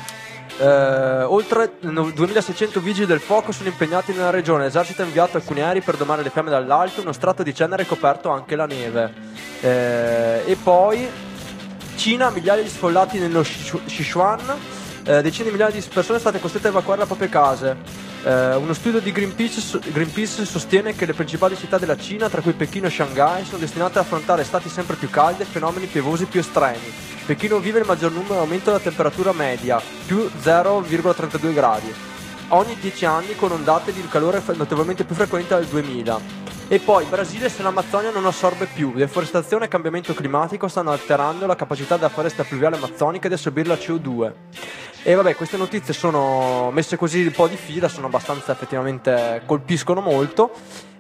Eh, oltre duemilaseicento vigili del fuoco sono impegnati nella regione. L'esercito ha inviato alcuni aerei per domare le fiamme dall'alto. Uno strato di cenere ha coperto anche la neve. Eh, e poi Cina, migliaia di sfollati nello Sichuan. Eh, decine di migliaia di persone sono state costrette a evacuare le proprie case. Eh, uno studio di Greenpeace, Greenpeace sostiene che le principali città della Cina, tra cui Pechino e Shanghai, sono destinate ad affrontare estati sempre più calde e fenomeni piovosi più estremi. Pechino vive il maggior numero e aumento della temperatura media, più zero virgola trentadue gradi, ogni dieci anni, con ondate di calore notevolmente più frequenti del duemila. E poi Brasile, se l'Amazzonia non assorbe più. Deforestazione e cambiamento climatico stanno alterando la capacità della foresta pluviale amazzonica di assorbire la C O due. E vabbè, queste notizie sono messe così un po' di fila, sono abbastanza, effettivamente colpiscono molto.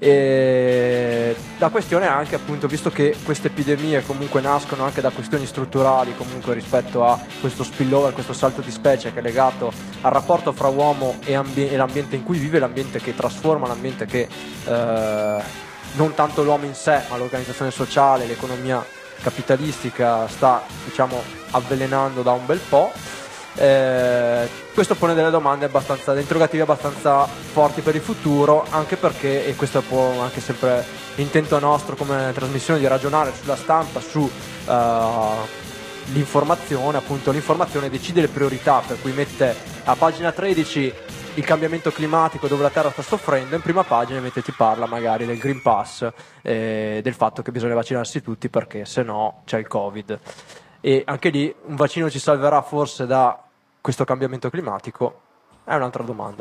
E la questione è anche, appunto, visto che queste epidemie comunque nascono anche da questioni strutturali, comunque rispetto a questo spillover, questo salto di specie che è legato al rapporto fra uomo e, ambi- e l'ambiente in cui vive, l'ambiente che trasforma, l'ambiente che eh, non tanto l'uomo in sé, ma l'organizzazione sociale, l'economia capitalistica sta, diciamo, avvelenando da un bel po'. Eh, questo pone delle domande abbastanza, dei interrogativi abbastanza forti per il futuro, anche perché, e questo è un po' anche sempre l'intento nostro come trasmissione, di ragionare sulla stampa, su uh, l'informazione, appunto l'informazione decide le priorità, per cui mette a pagina tredici il cambiamento climatico dove la Terra sta soffrendo, in prima pagina invece ti parla magari del Green Pass, eh, del fatto che bisogna vaccinarsi tutti perché se no c'è il Covid. E anche lì un vaccino ci salverà forse da questo cambiamento climatico? È un'altra domanda.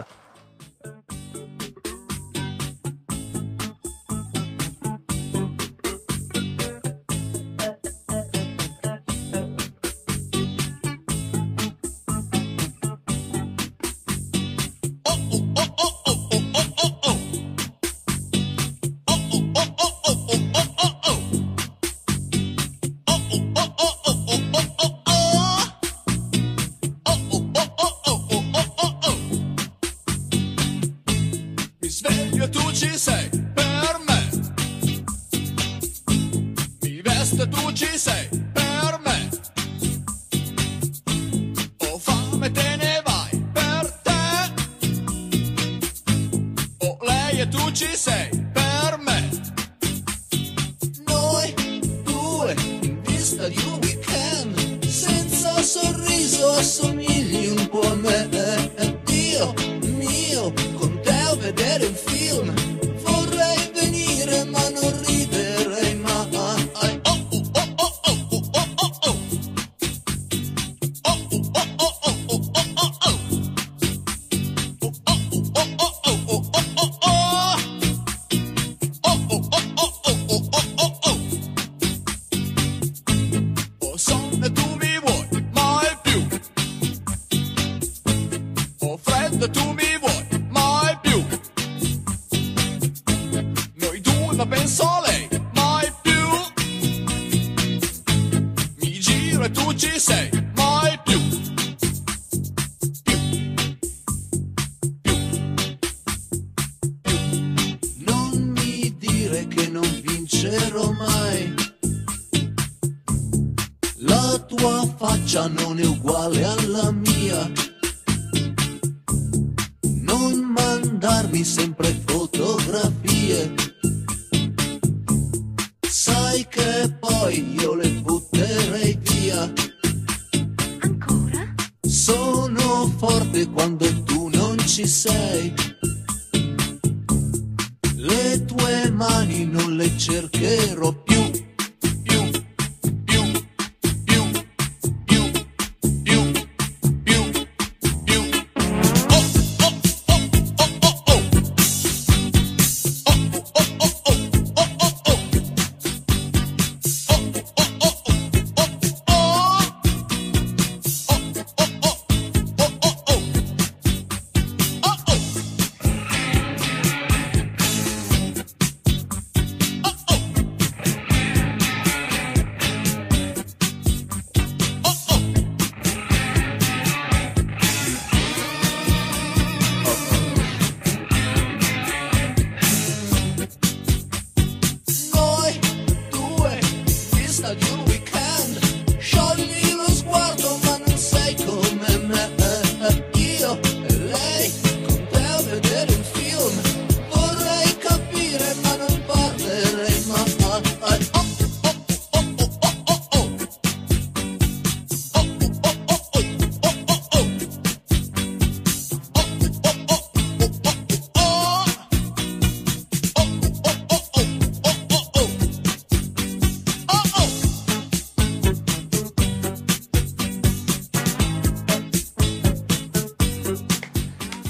Non è uguale alla mia, non mandarmi sempre fotografie, sai che poi io le butterei via. Ancora? Sono forte quando tu non ci sei, le tue mani non le cercherò più.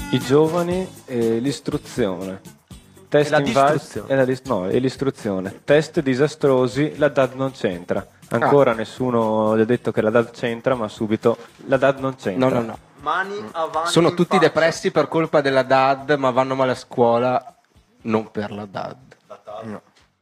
i giovani e l'istruzione. Test E la invalsi- distruzione. e la dis- no, e l'istruzione. Test disastrosi, la D A D non c'entra. Ancora nessuno gli ha detto che la D A D c'entra, ma subito la D A D non c'entra. No, no, no. Mani avanti. Sono in tutti faccia. depressi per colpa della D A D, ma vanno male a scuola non per la D A D. No.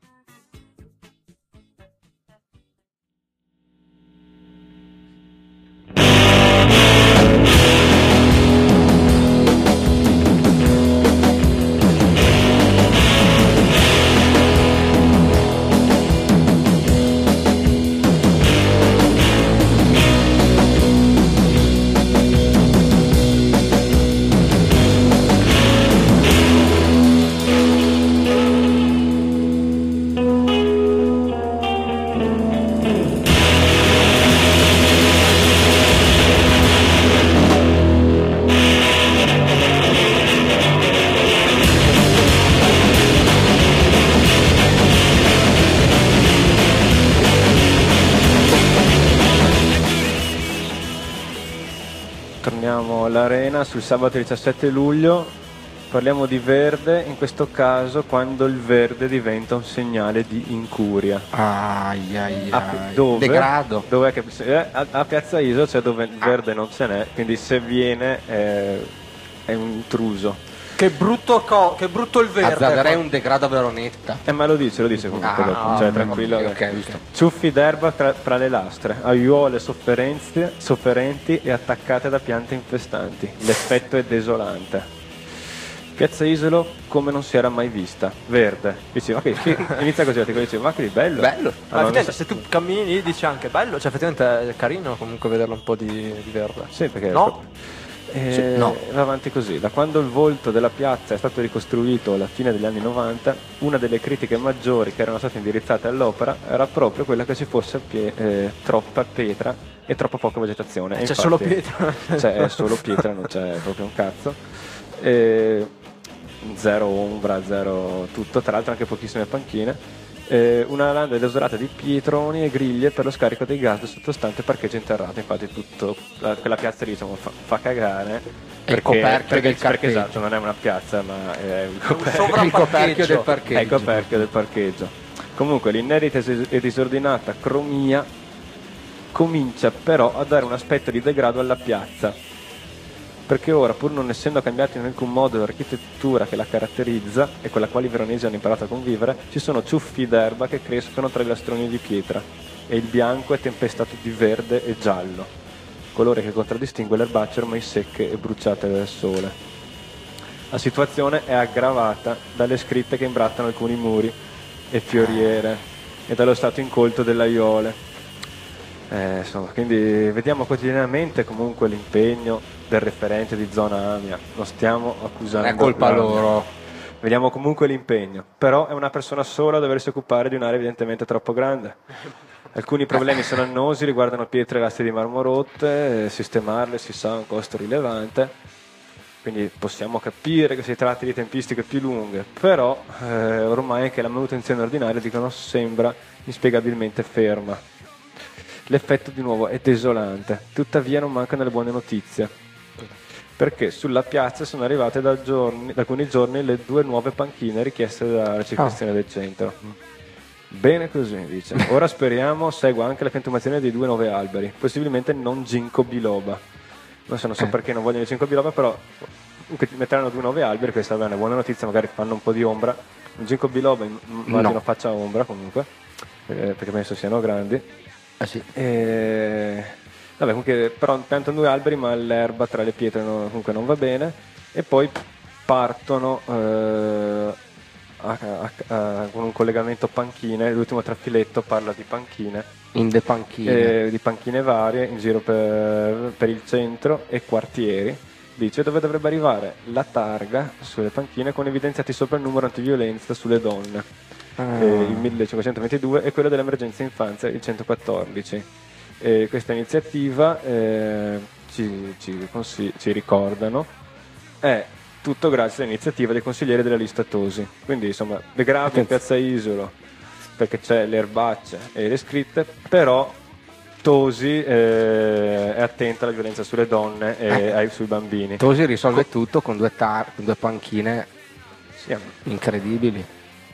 Torniamo all'arena sul sabato diciassette luglio, parliamo di verde, in questo caso quando il verde diventa un segnale di incuria. Ai ai A, ai. dove? Degrado. Dov'è che, eh, a, a Piazza Iso, cioè dove il verde non ce n'è, quindi se viene eh, è un intruso. Che brutto, co- che brutto il verde. Azzarderei un degrado a Veronetta. Eh, ma lo dice, lo dice comunque Ah, dopo, cioè no, tranquillo. ok, che- giusto. Ciuffi d'erba tra, tra le lastre, aiuole sofferenze- sofferenti e attaccate da piante infestanti. L'effetto è desolante. Piazza Isolo come non si era mai vista, verde. Dici, ma che, che- inizia così, ti dici, ma che bello. Bello. Ma Allora, effettivamente, se tu cammini lì dici anche bello, cioè effettivamente è carino comunque vederlo un po' di, di verde. Sì, perché No? Eh, Sì, no. va avanti così. Da quando il volto della piazza è stato ricostruito alla fine degli anni novanta, una delle critiche maggiori che erano state indirizzate all'opera era proprio quella che ci fosse pie- eh, troppa pietra e troppo poca vegetazione. E C'è infatti- solo pietra. Cioè, è solo pietra, non c'è proprio un cazzo. E zero ombra, zero tutto, tra l'altro anche pochissime panchine. Eh, una landa desolata di pietroni e griglie per lo scarico dei gas del sottostante parcheggio interrato. Infatti tutto la- quella piazza lì diciamo, fa, fa cagare perché, coperchio perché, del perché parcheggio. esatto, non è una piazza ma è un coperchio, sovra- Il coperchio del è il parcheggio. coperchio del parcheggio. Comunque l'inedita e disordinata cromia comincia però a dare un aspetto di degrado alla piazza, perché ora, pur non essendo cambiati in alcun modo l'architettura che la caratterizza e con la quale i veronesi hanno imparato a convivere, ci sono ciuffi d'erba che crescono tra i lastroni di pietra e il bianco è tempestato di verde e giallo, colore che contraddistingue le erbacce ormai secche e bruciate dal sole. La situazione è aggravata dalle scritte che imbrattano alcuni muri e fioriere e dallo stato incolto delle aiuole. Eh, insomma, quindi vediamo quotidianamente comunque l'impegno del referente di zona Amia, non stiamo accusando, Non è colpa l'Amia. loro. Vediamo comunque l'impegno, però è una persona sola a doversi occupare di un'area evidentemente troppo grande. Alcuni problemi sono annosi, riguardano pietre e lastre di marmo rotte, eh, sistemarle si sa è un costo rilevante, quindi possiamo capire che si tratti di tempistiche più lunghe, però eh, ormai anche la manutenzione ordinaria dicono sembra inspiegabilmente ferma. L'effetto di nuovo è desolante, tuttavia non mancano le buone notizie, perché sulla piazza sono arrivate da, giorni, da alcuni giorni le due nuove panchine richieste dalla circoscrizione del centro. Bene così, dice. Ora speriamo segua anche la piantumazione dei due nuovi alberi, possibilmente non ginkgo biloba. Non so, non so perché non vogliono il ginkgo biloba, però comunque metteranno due nuovi alberi, questa è una buona notizia, magari fanno un po' di ombra. Il ginkgo biloba immagino No. faccia ombra comunque, eh, perché penso siano grandi. Eh sì. E... Vabbè, comunque, però piantano due alberi, ma l'erba tra le pietre non- comunque non va bene. E poi partono eh, a- a- a- con un collegamento panchine. L'ultimo trafiletto parla di panchine, In de panchine. eh, di panchine varie in giro per, per il centro e quartieri. Dice dove dovrebbe arrivare la targa sulle panchine con evidenziati sopra il numero antiviolenza sulle donne. Ah. eh, il millecinquecentoventidue e quello dell'emergenza infanzia il centoquattordici. E questa iniziativa eh, ci, ci, consi- ci ricordano è tutto grazie all'iniziativa dei consiglieri della lista Tosi, quindi insomma degrado in Piazza Isolo perché c'è le erbacce e le scritte, però Tosi eh, è attenta alla violenza sulle donne e Eh. ai- sui bambini. Tosi risolve tutto con due, tar- con due panchine Sì, incredibili.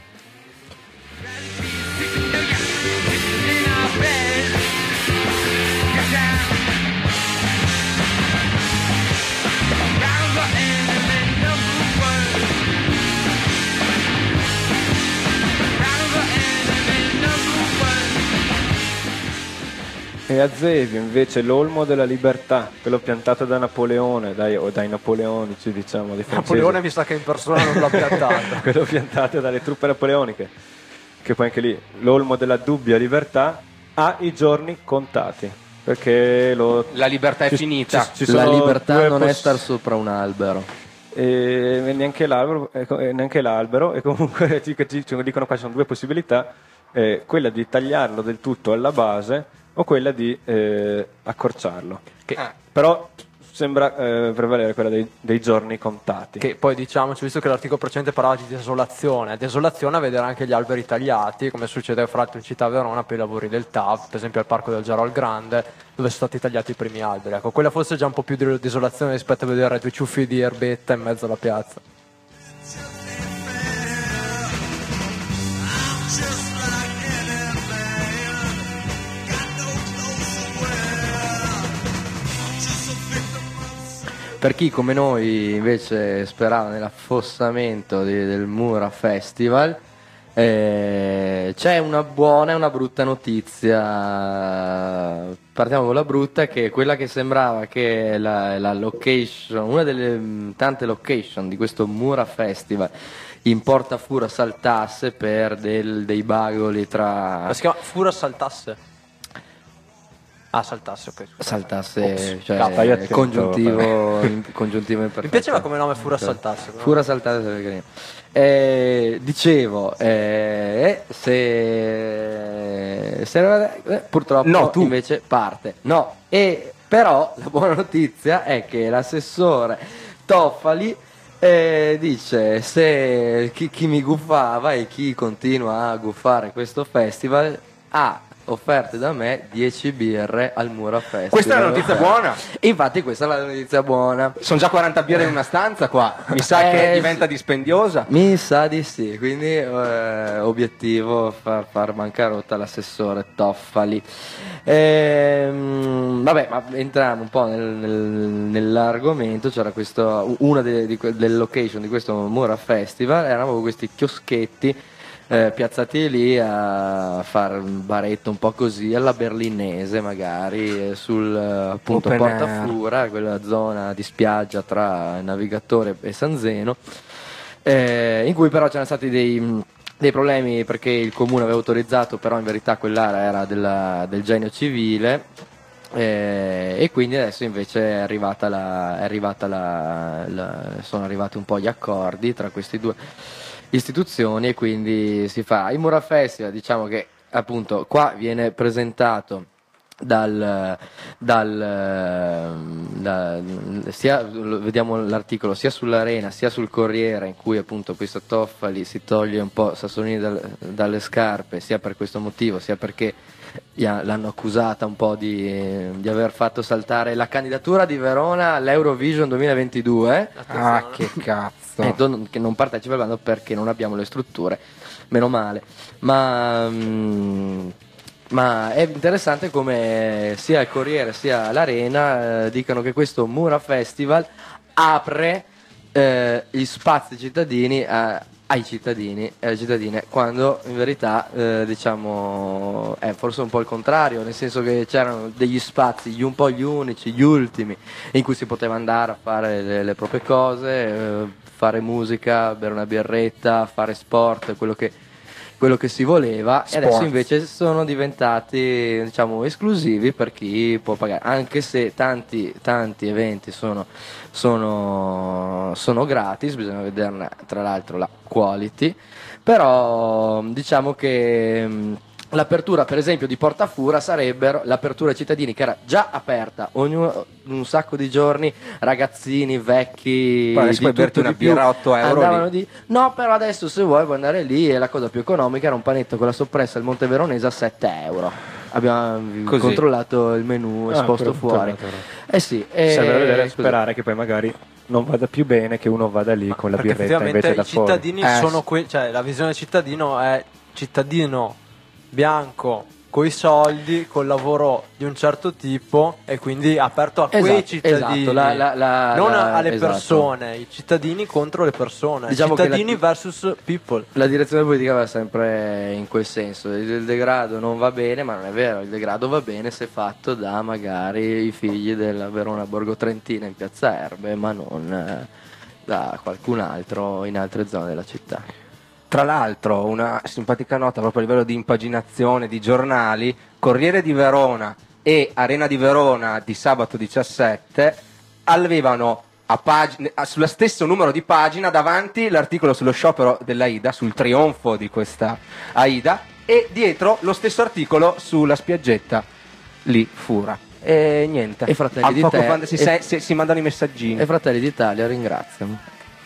E a Zevio invece l'olmo della libertà, quello piantato da Napoleone, dai, o dai napoleonici diciamo, dei francesi. Napoleone mi sa che in persona non l'ha piantato. Quello piantato dalle truppe napoleoniche, che poi anche lì l'olmo della dubbia libertà ha i giorni contati, perché lo, La libertà è ci- finita. ci- ci La sono libertà due non è poss- star sopra un albero. e neanche l'albero, e co- e neanche l'albero e comunque ci, ci- ci dicono qua ci sono due possibilità, eh, quella di tagliarlo del tutto alla base o quella di eh, accorciarlo, che Ah. però sembra eh, prevalere quella dei, dei giorni contati. Che poi diciamoci, visto che l'articolo precedente parlava di desolazione, desolazione a vedere anche gli alberi tagliati, come succede fra l'altro in città Verona per i lavori del T A V, per esempio al Parco del Gerol Grande, dove sono stati tagliati i primi alberi. Ecco, quella forse è già un po' più di desolazione rispetto a vedere due ciuffi di erbetta in mezzo alla piazza. Per chi come noi invece sperava nell'affossamento di- del Mura Festival, eh, c'è una buona e una brutta notizia. Partiamo con la brutta, che è quella che sembrava che la, la location, una delle mh, tante location di questo Mura Festival in Porta Fura saltasse per del- dei bagoli tra... Ma si chiama Fura saltasse? Ah, saltasse, ok. scusa. saltasse, Stai cioè attento, congiuntivo, in, congiuntivo imperfetto. Mi piaceva come nome Fura saltasse. però. Fura saltasse sarebbe carino. Eh, dicevo, eh, se, se eh, purtroppo No, tu. invece parte. No, e però la buona notizia è che l'assessore Toffali eh, dice se chi, chi mi guffava e chi continua a guffare questo festival ha offerte da me dieci birre al Mura Festival. Questa è la notizia buona. Infatti questa è la notizia buona. Sono già quaranta birre in una stanza qua. Mi sa Eh, che sì. diventa dispendiosa. Mi sa di sì, quindi eh, obiettivo far, far bancarotta l'assessore Toffali. Ehm, vabbè, ma entriamo un po' nel- nel- nell'argomento. C'era questo, una delle, di que- delle location di questo Mura Festival, erano proprio questi chioschetti eh, piazzati lì a fare un baretto un po' così alla berlinese, magari eh, sul eh, appunto Open Porta air. Fura, quella zona di spiaggia tra Navigatore e San Zeno, eh, in cui però c'erano stati dei, dei problemi perché il comune aveva autorizzato, però in verità quell'area era della- del genio civile, eh, e quindi adesso invece è arrivata la, è arrivata la, la- sono arrivati un po' gli accordi tra questi due istituzioni e quindi si fa il Mura Festival. Diciamo che appunto qua viene presentato dal, dal da- sia, lo- vediamo l'articolo sia sull'Arena sia sul Corriere, in cui appunto questo Toffali si toglie un po' Sassolini dal- dalle scarpe, sia per questo motivo sia perché gli ha- l'hanno accusata un po' di, di aver fatto saltare la candidatura di Verona all'Eurovision duemilaventidue. Ah, che cazzo. Eh, don- che non partecipa al bando perché non abbiamo le strutture, meno male. Ma, mm, ma è interessante come sia il Corriere sia l'Arena eh, dicano che questo Mura Festival apre eh, gli spazi cittadini a- ai cittadini e alle cittadine, quando in verità eh, diciamo è forse un po' il contrario, nel senso che c'erano degli spazi gli un po' gli unici, gli ultimi, in cui si poteva andare a fare le, le proprie cose, eh, fare musica, bere una birretta, fare sport, quello che, quello che si voleva. Sport. E adesso invece sono diventati diciamo esclusivi per chi può pagare, anche se tanti, tanti eventi sono, sono, sono gratis, bisogna vederne tra l'altro la quality, però diciamo che mh, l'apertura per esempio di Portafura sarebbero l'apertura ai cittadini, che era già aperta ognuno, un sacco di giorni, ragazzini, vecchi, Poi adesso di puoi berti tutto, una di più, birra a otto euro andavano lì. di no, però adesso se vuoi puoi andare lì e la cosa più economica era un panetto con la soppressa al Monte Veronese a sette euro. abbiamo Così. controllato il menu Ah, esposto però- fuori. tornato, Eh sì, e Serve da vedere e così. sperare che poi magari non vada più bene, che uno vada lì con la Perché birretta effettivamente invece da i fuori. cittadini Eh, sono sì. que- cioè la visione del cittadino è cittadino bianco coi soldi, col lavoro di un certo tipo e quindi aperto a quei Esatto, cittadini, esatto, la- la- la- non la- alle esatto. persone, i cittadini contro le persone, Diciamo che cittadini la- versus people. La direzione politica va sempre in quel senso. Il il degrado non va bene, ma non è vero. Il degrado va bene se fatto da magari i figli della Verona Borgo Trentina in Piazza Erbe, ma non eh, da qualcun altro in altre zone della città. Tra l'altro, una simpatica nota proprio a livello di impaginazione di giornali, Corriere di Verona e Arena di Verona di sabato diciassette avevano a pag- a- sullo stesso numero di pagina davanti l'articolo sullo sciopero dell'Aida, sul trionfo di questa Aida, e dietro lo stesso articolo sulla spiaggetta lì Fura. E niente, E Fratelli a di poco Te- quando si, e- se- si- si mandano i messaggini. E Fratelli d'Italia ringraziano.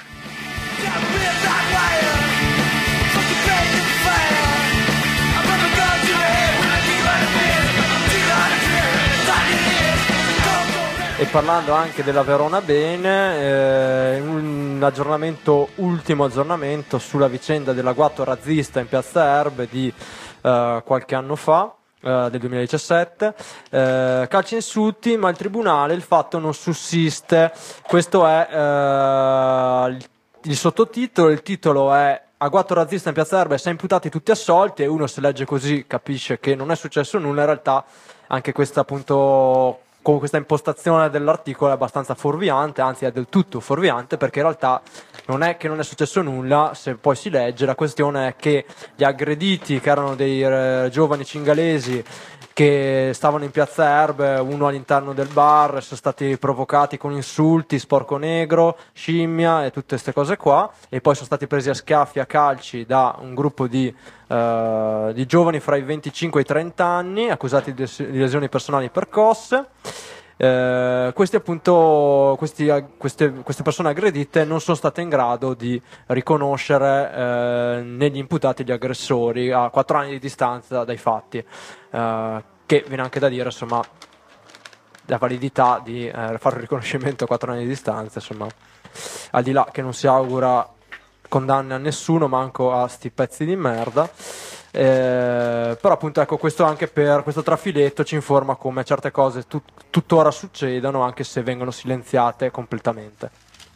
E parlando anche della Verona Bene, eh, un aggiornamento, ultimo aggiornamento sulla vicenda dell'agguato razzista in Piazza Erbe di eh, qualche anno fa, eh, del duemiladiciassette. Eh, calci e insulti, ma il tribunale il fatto non sussiste. Questo è eh, il, il sottotitolo, il titolo è agguato razzista in Piazza Erbe, sei imputati tutti assolti, e uno se legge così capisce che non è successo nulla. In realtà anche questa appunto con questa impostazione dell'articolo è abbastanza fuorviante, anzi è del tutto fuorviante, perché in realtà non è che non è successo nulla. Se poi si legge, la questione è che gli aggrediti, che erano dei eh, giovani cingalesi che stavano in Piazza Erbe, uno all'interno del bar, sono stati provocati con insulti, sporco negro, scimmia e tutte queste cose qua, e poi sono stati presi a schiaffi, a calci da un gruppo di, eh, di giovani fra i venticinque e i trenta anni, accusati di, di lesioni personali percosse. Eh, questi appunto questi, queste, queste persone aggredite non sono state in grado di riconoscere eh, negli imputati gli aggressori a quattro anni di distanza dai fatti, eh, che viene anche da dire, insomma, la validità di eh, fare un riconoscimento a quattro anni di distanza, insomma, al di là che non si augura condanne a nessuno, manco a sti pezzi di merda. Eh, però appunto ecco, questo anche per questo trafiletto ci informa come certe cose tut- tuttora succedono, anche se vengono silenziate completamente.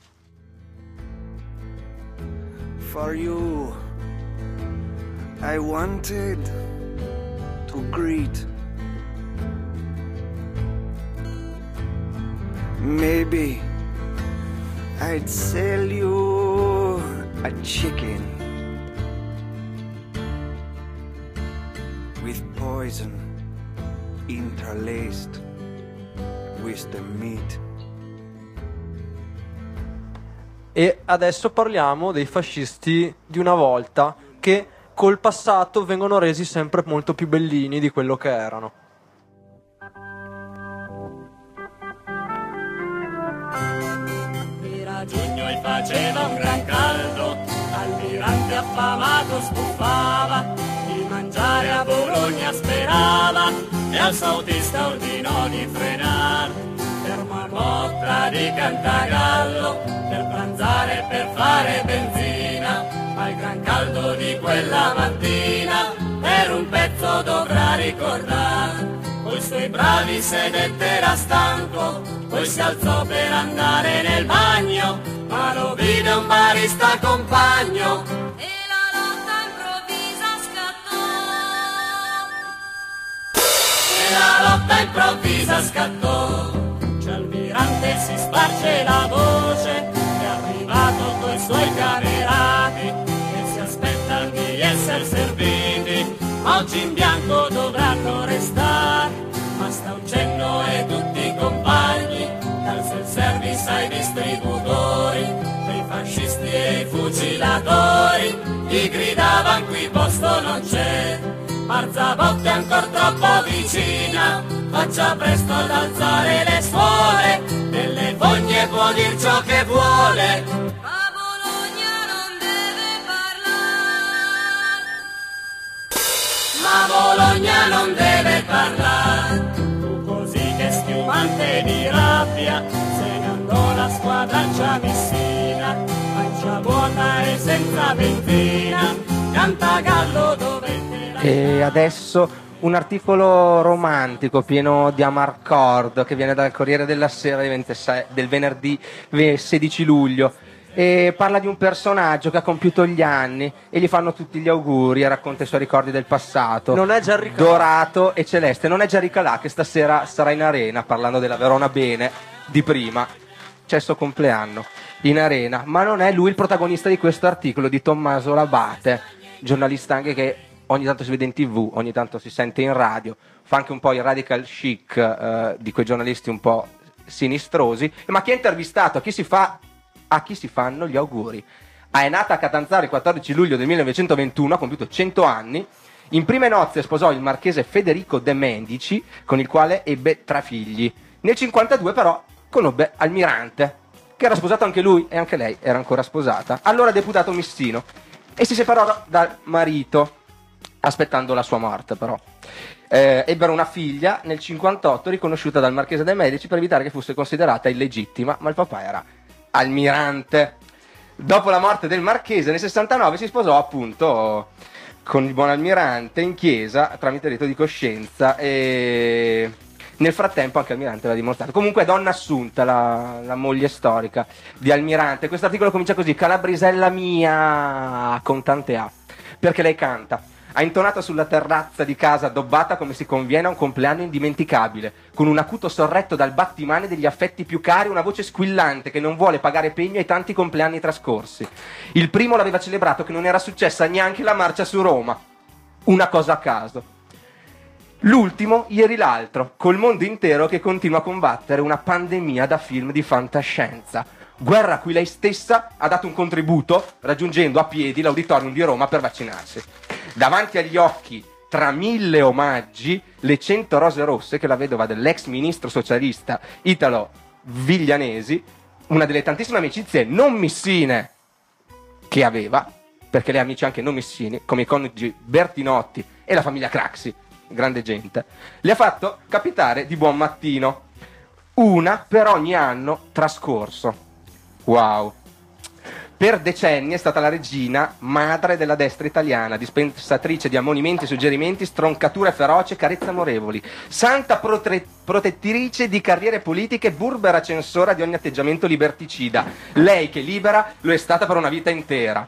For you, I wanted to greet. Maybe I'd sell you a chicken with poison interlaced with the meat. E adesso parliamo dei fascisti di una volta, che col passato vengono resi sempre molto più bellini di quello che erano. Era giugno e faceva un gran caldo, almirante affamato sbuffava, di mangiare a Bologna sperava, e al sautista ordinò di frenar. Per Marmotta di Cantagallo, per pranzare e per fare benzina, ma il gran caldo di quella mattina per un pezzo dovrà ricordare. Coi suoi bravi sedette, era stanco, poi si alzò per andare nel bagno, ma lo vide un barista compagno e la lotta improvvisa scattò. E la lotta improvvisa scattò. Almirante si sparge la voce, è arrivato coi suoi camerati e si aspettano di essere serviti. Oggi in bianco dovranno restare, ma sta un cenno e tutti i compagni dal self-service ai distributori, dei fascisti e i fucilatori, gli gridavan qui posto non c'è. Marzabotte ancora troppo vicina, faccia presto ad alzare le suole, nelle fogne può dir ciò che vuole. Ma Bologna non deve parlare. Ma Bologna non deve parlare. parlare, tu così che schiumante di rabbia, segnando la squadraccia Messina, pancia vuota e senza benzina, canta gallo dove te la... E adesso un articolo romantico pieno di amarcord che viene dal Corriere della Sera del, ventisei, del venerdì sedici luglio e parla di un personaggio che ha compiuto gli anni e gli fanno tutti gli auguri e racconta i suoi ricordi del passato. Non è Gerry Calà. Dorato e celeste. Non è Gerry Calà, che stasera sarà in arena parlando della Verona bene di prima. C'è il suo compleanno in arena, ma non è lui il protagonista di questo articolo, di Tommaso Labate, giornalista anche che ogni tanto si vede in tv, ogni tanto si sente in radio, fa anche un po' il radical chic eh, di quei giornalisti un po' sinistrosi, ma chi ha intervistato, a chi si fa, a chi si fanno gli auguri. Ah, è nata a Catanzaro il quattordici luglio del millenovecentoventuno, ha compiuto cento anni, in prime nozze sposò il marchese Federico de' Medici, con il quale ebbe tre figli. Nel cinquantadue però conobbe Almirante, che era sposato anche lui e anche lei era ancora sposata, allora deputato missino, e si separò dal marito, aspettando la sua morte però. Eh, ebbero una figlia nel cinquantotto riconosciuta dal marchese de' Medici per evitare che fosse considerata illegittima, ma il papà era Almirante. Dopo la morte del marchese nel sessantanove si sposò appunto con il buon Almirante in chiesa tramite rito di coscienza e nel frattempo anche Almirante l'ha dimostrato. Comunque è Donna Assunta, la, la moglie storica di Almirante. Questo articolo comincia così: Calabrisella mia, con tante A, perché lei canta. Ha intonato sulla terrazza di casa addobbata come si conviene a un compleanno indimenticabile, con un acuto sorretto dal battimane degli affetti più cari, una voce squillante che non vuole pagare pegno ai tanti compleanni trascorsi. Il primo l'aveva celebrato che non era successa neanche la marcia su Roma. Una cosa a caso. L'ultimo, ieri l'altro, col mondo intero che continua a combattere una pandemia da film di fantascienza. Guerra a cui lei stessa ha dato un contributo raggiungendo a piedi l'auditorium di Roma per vaccinarsi. Davanti agli occhi, tra mille omaggi, le cento rose rosse che la vedova dell'ex ministro socialista Italo Viglianesi, una delle tantissime amicizie non missine che aveva, perché lei ha amici anche non missini, come i coniugi Bertinotti e la famiglia Craxi, grande gente, le ha fatto capitare di buon mattino, una per ogni anno trascorso. Wow. Per decenni è stata la regina madre della destra italiana, dispensatrice di ammonimenti, suggerimenti, stroncature feroci e carezze amorevoli, santa protre- protettrice di carriere politiche, burbera censora di ogni atteggiamento liberticida. Lei che libera lo è stata per una vita intera.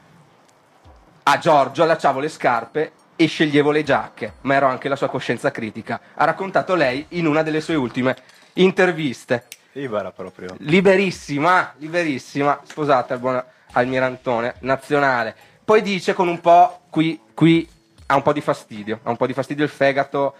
A Giorgio allacciavo le scarpe e sceglievo le giacche, ma ero anche la sua coscienza critica. Ha raccontato lei in una delle sue ultime interviste. Libera proprio. Liberissima, liberissima, sposata al buon Almirantone nazionale. Poi dice con un po', qui, qui ha un po' di fastidio, ha un po' di fastidio il fegato,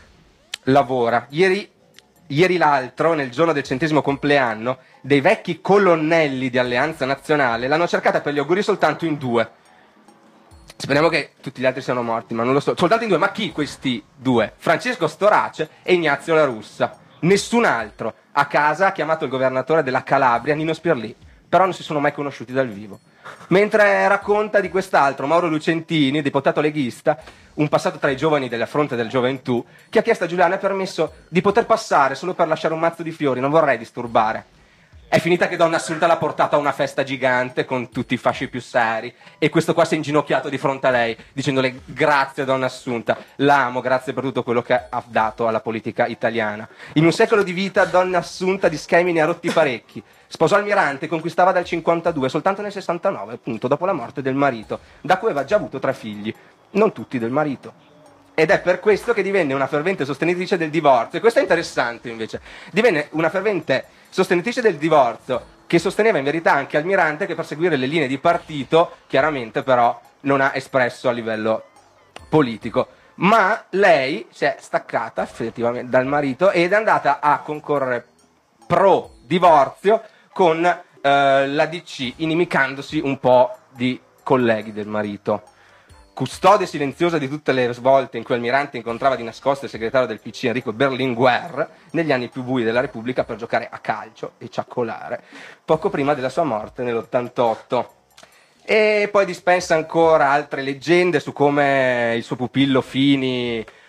lavora. Ieri, ieri l'altro, nel giorno del centesimo compleanno, dei vecchi colonnelli di Alleanza Nazionale l'hanno cercata per gli auguri soltanto in due. Speriamo che tutti gli altri siano morti, ma non lo so. Soltanto in due, ma chi questi due? Francesco Storace e Ignazio La Russa. Nessun altro. A casa ha chiamato il governatore della Calabria, Nino Spirlì, però non si sono mai conosciuti dal vivo. Mentre racconta di quest'altro, Mauro Lucentini, deputato leghista, un passato tra i giovani della Fronte del Gioventù, che ha chiesto a Giuliano il permesso di poter passare solo per lasciare un mazzo di fiori, non vorrei disturbare. È finita che Donna Assunta l'ha portata a una festa gigante con tutti i fasci più seri e questo qua si è inginocchiato di fronte a lei dicendole grazie Donna Assunta, l'amo, grazie per tutto quello che ha dato alla politica italiana. In un secolo di vita Donna Assunta di schemi ne ha rotti parecchi. Sposò Almirante, conquistava dal cinquantadue, soltanto nel sessantanove, appunto dopo la morte del marito, da cui aveva già avuto tre figli, non tutti del marito. Ed è per questo che divenne una fervente sostenitrice del divorzio. E questo è interessante invece. Divenne una fervente sostenitrice del divorzio che sosteneva in verità anche Almirante, che per seguire le linee di partito chiaramente però non ha espresso a livello politico. Ma lei si è staccata effettivamente dal marito ed è andata a concorrere pro divorzio con eh, la D C, inimicandosi un po' di colleghi del marito. Custode silenziosa di tutte le svolte in cui Almirante incontrava di nascosto il segretario del P C Enrico Berlinguer negli anni più bui della Repubblica per giocare a calcio e ciaccolare, poco prima della sua morte nell'ottantotto. E poi dispensa ancora altre leggende su come il suo pupillo Fini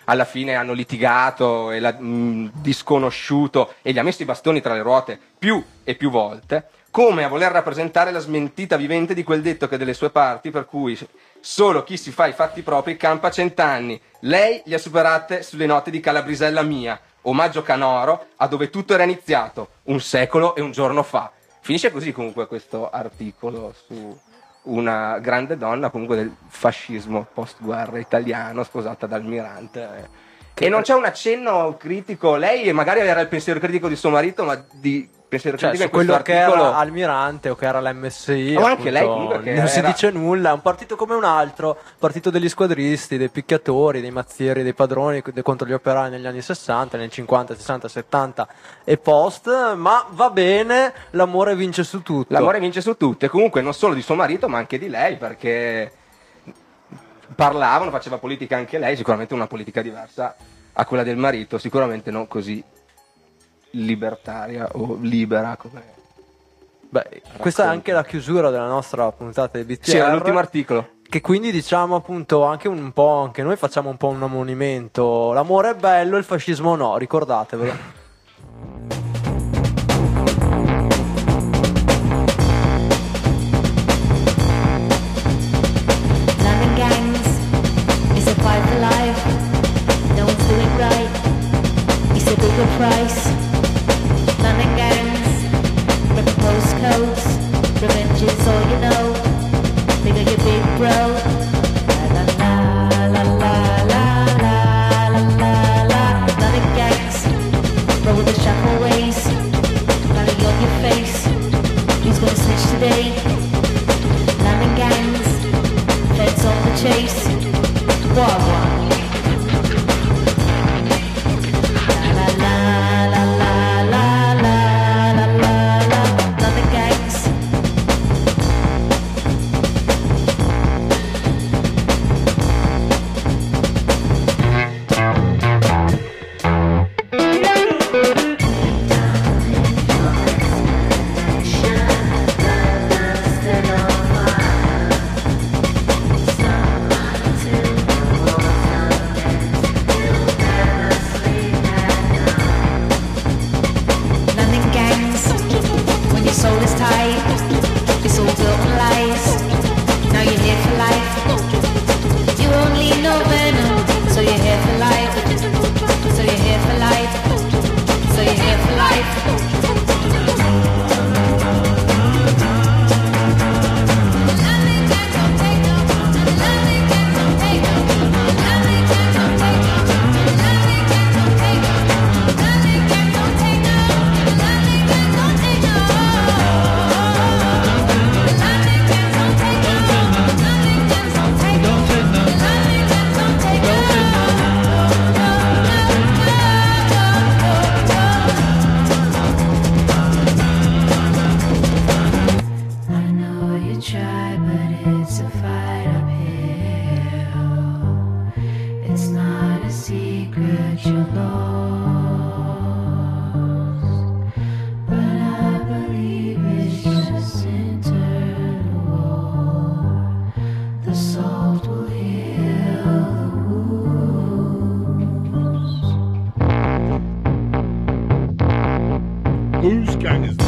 alla fine hanno litigato e l'ha mh, disconosciuto e gli ha messo i bastoni tra le ruote più e più volte, come a voler rappresentare la smentita vivente di quel detto che delle sue parti, per cui solo chi si fa i fatti propri campa cent'anni. Lei li ha superate sulle note di Calabrisella mia, omaggio canoro a dove tutto era iniziato, un secolo e un giorno fa. Finisce così comunque questo articolo su una grande donna comunque del fascismo post-guerra italiano, sposata da Almirante. E non c'è un accenno critico, lei magari era il pensiero critico di suo marito, ma di pensiero Cioè, critico su in questo quello che articolo... era Almirante o che era l'M S I, O anche appunto, lei comunque che non si era- dice nulla, è un partito come un altro, partito degli squadristi, dei picchiatori, dei mazzieri, dei padroni de- contro gli operai negli anni sessanta, nel cinquanta, sessanta, settanta e post, ma va bene, l'amore vince su tutto. L'amore vince su tutto, e comunque non solo di suo marito ma anche di lei, perché parlavano, faceva politica anche lei, sicuramente una politica diversa a quella del marito, sicuramente non così libertaria o libera come... Beh, questa è anche la chiusura della nostra puntata di B T R. Sì, era l'ultimo articolo. Che quindi diciamo appunto anche un po', anche noi facciamo un po' un ammonimento. L'amore è bello, il fascismo no, ricordatevelo. London gangs is a fight for life. No one's doing right. It's a bigger price. London gangs, rip the postcodes. Revenge is all you know. Bigger your big bro. La la la la la la la la la. London gangs, roll with the shuffle ways. Money on your face. Who's gonna switch today? London gangs. Feds on the chase. Wah wah. La la la la la la la la la. London gangs. London gangs, when your soul is tied, it's all built on lies. Now you're here for life. You only know venom, so you're here for life. So you're here for life. So you're here for life. I know you try, but it's a fight uphill. It's not a secret you're lost, but I believe it's just internal war. The salt will heal the wounds. Wolfgang is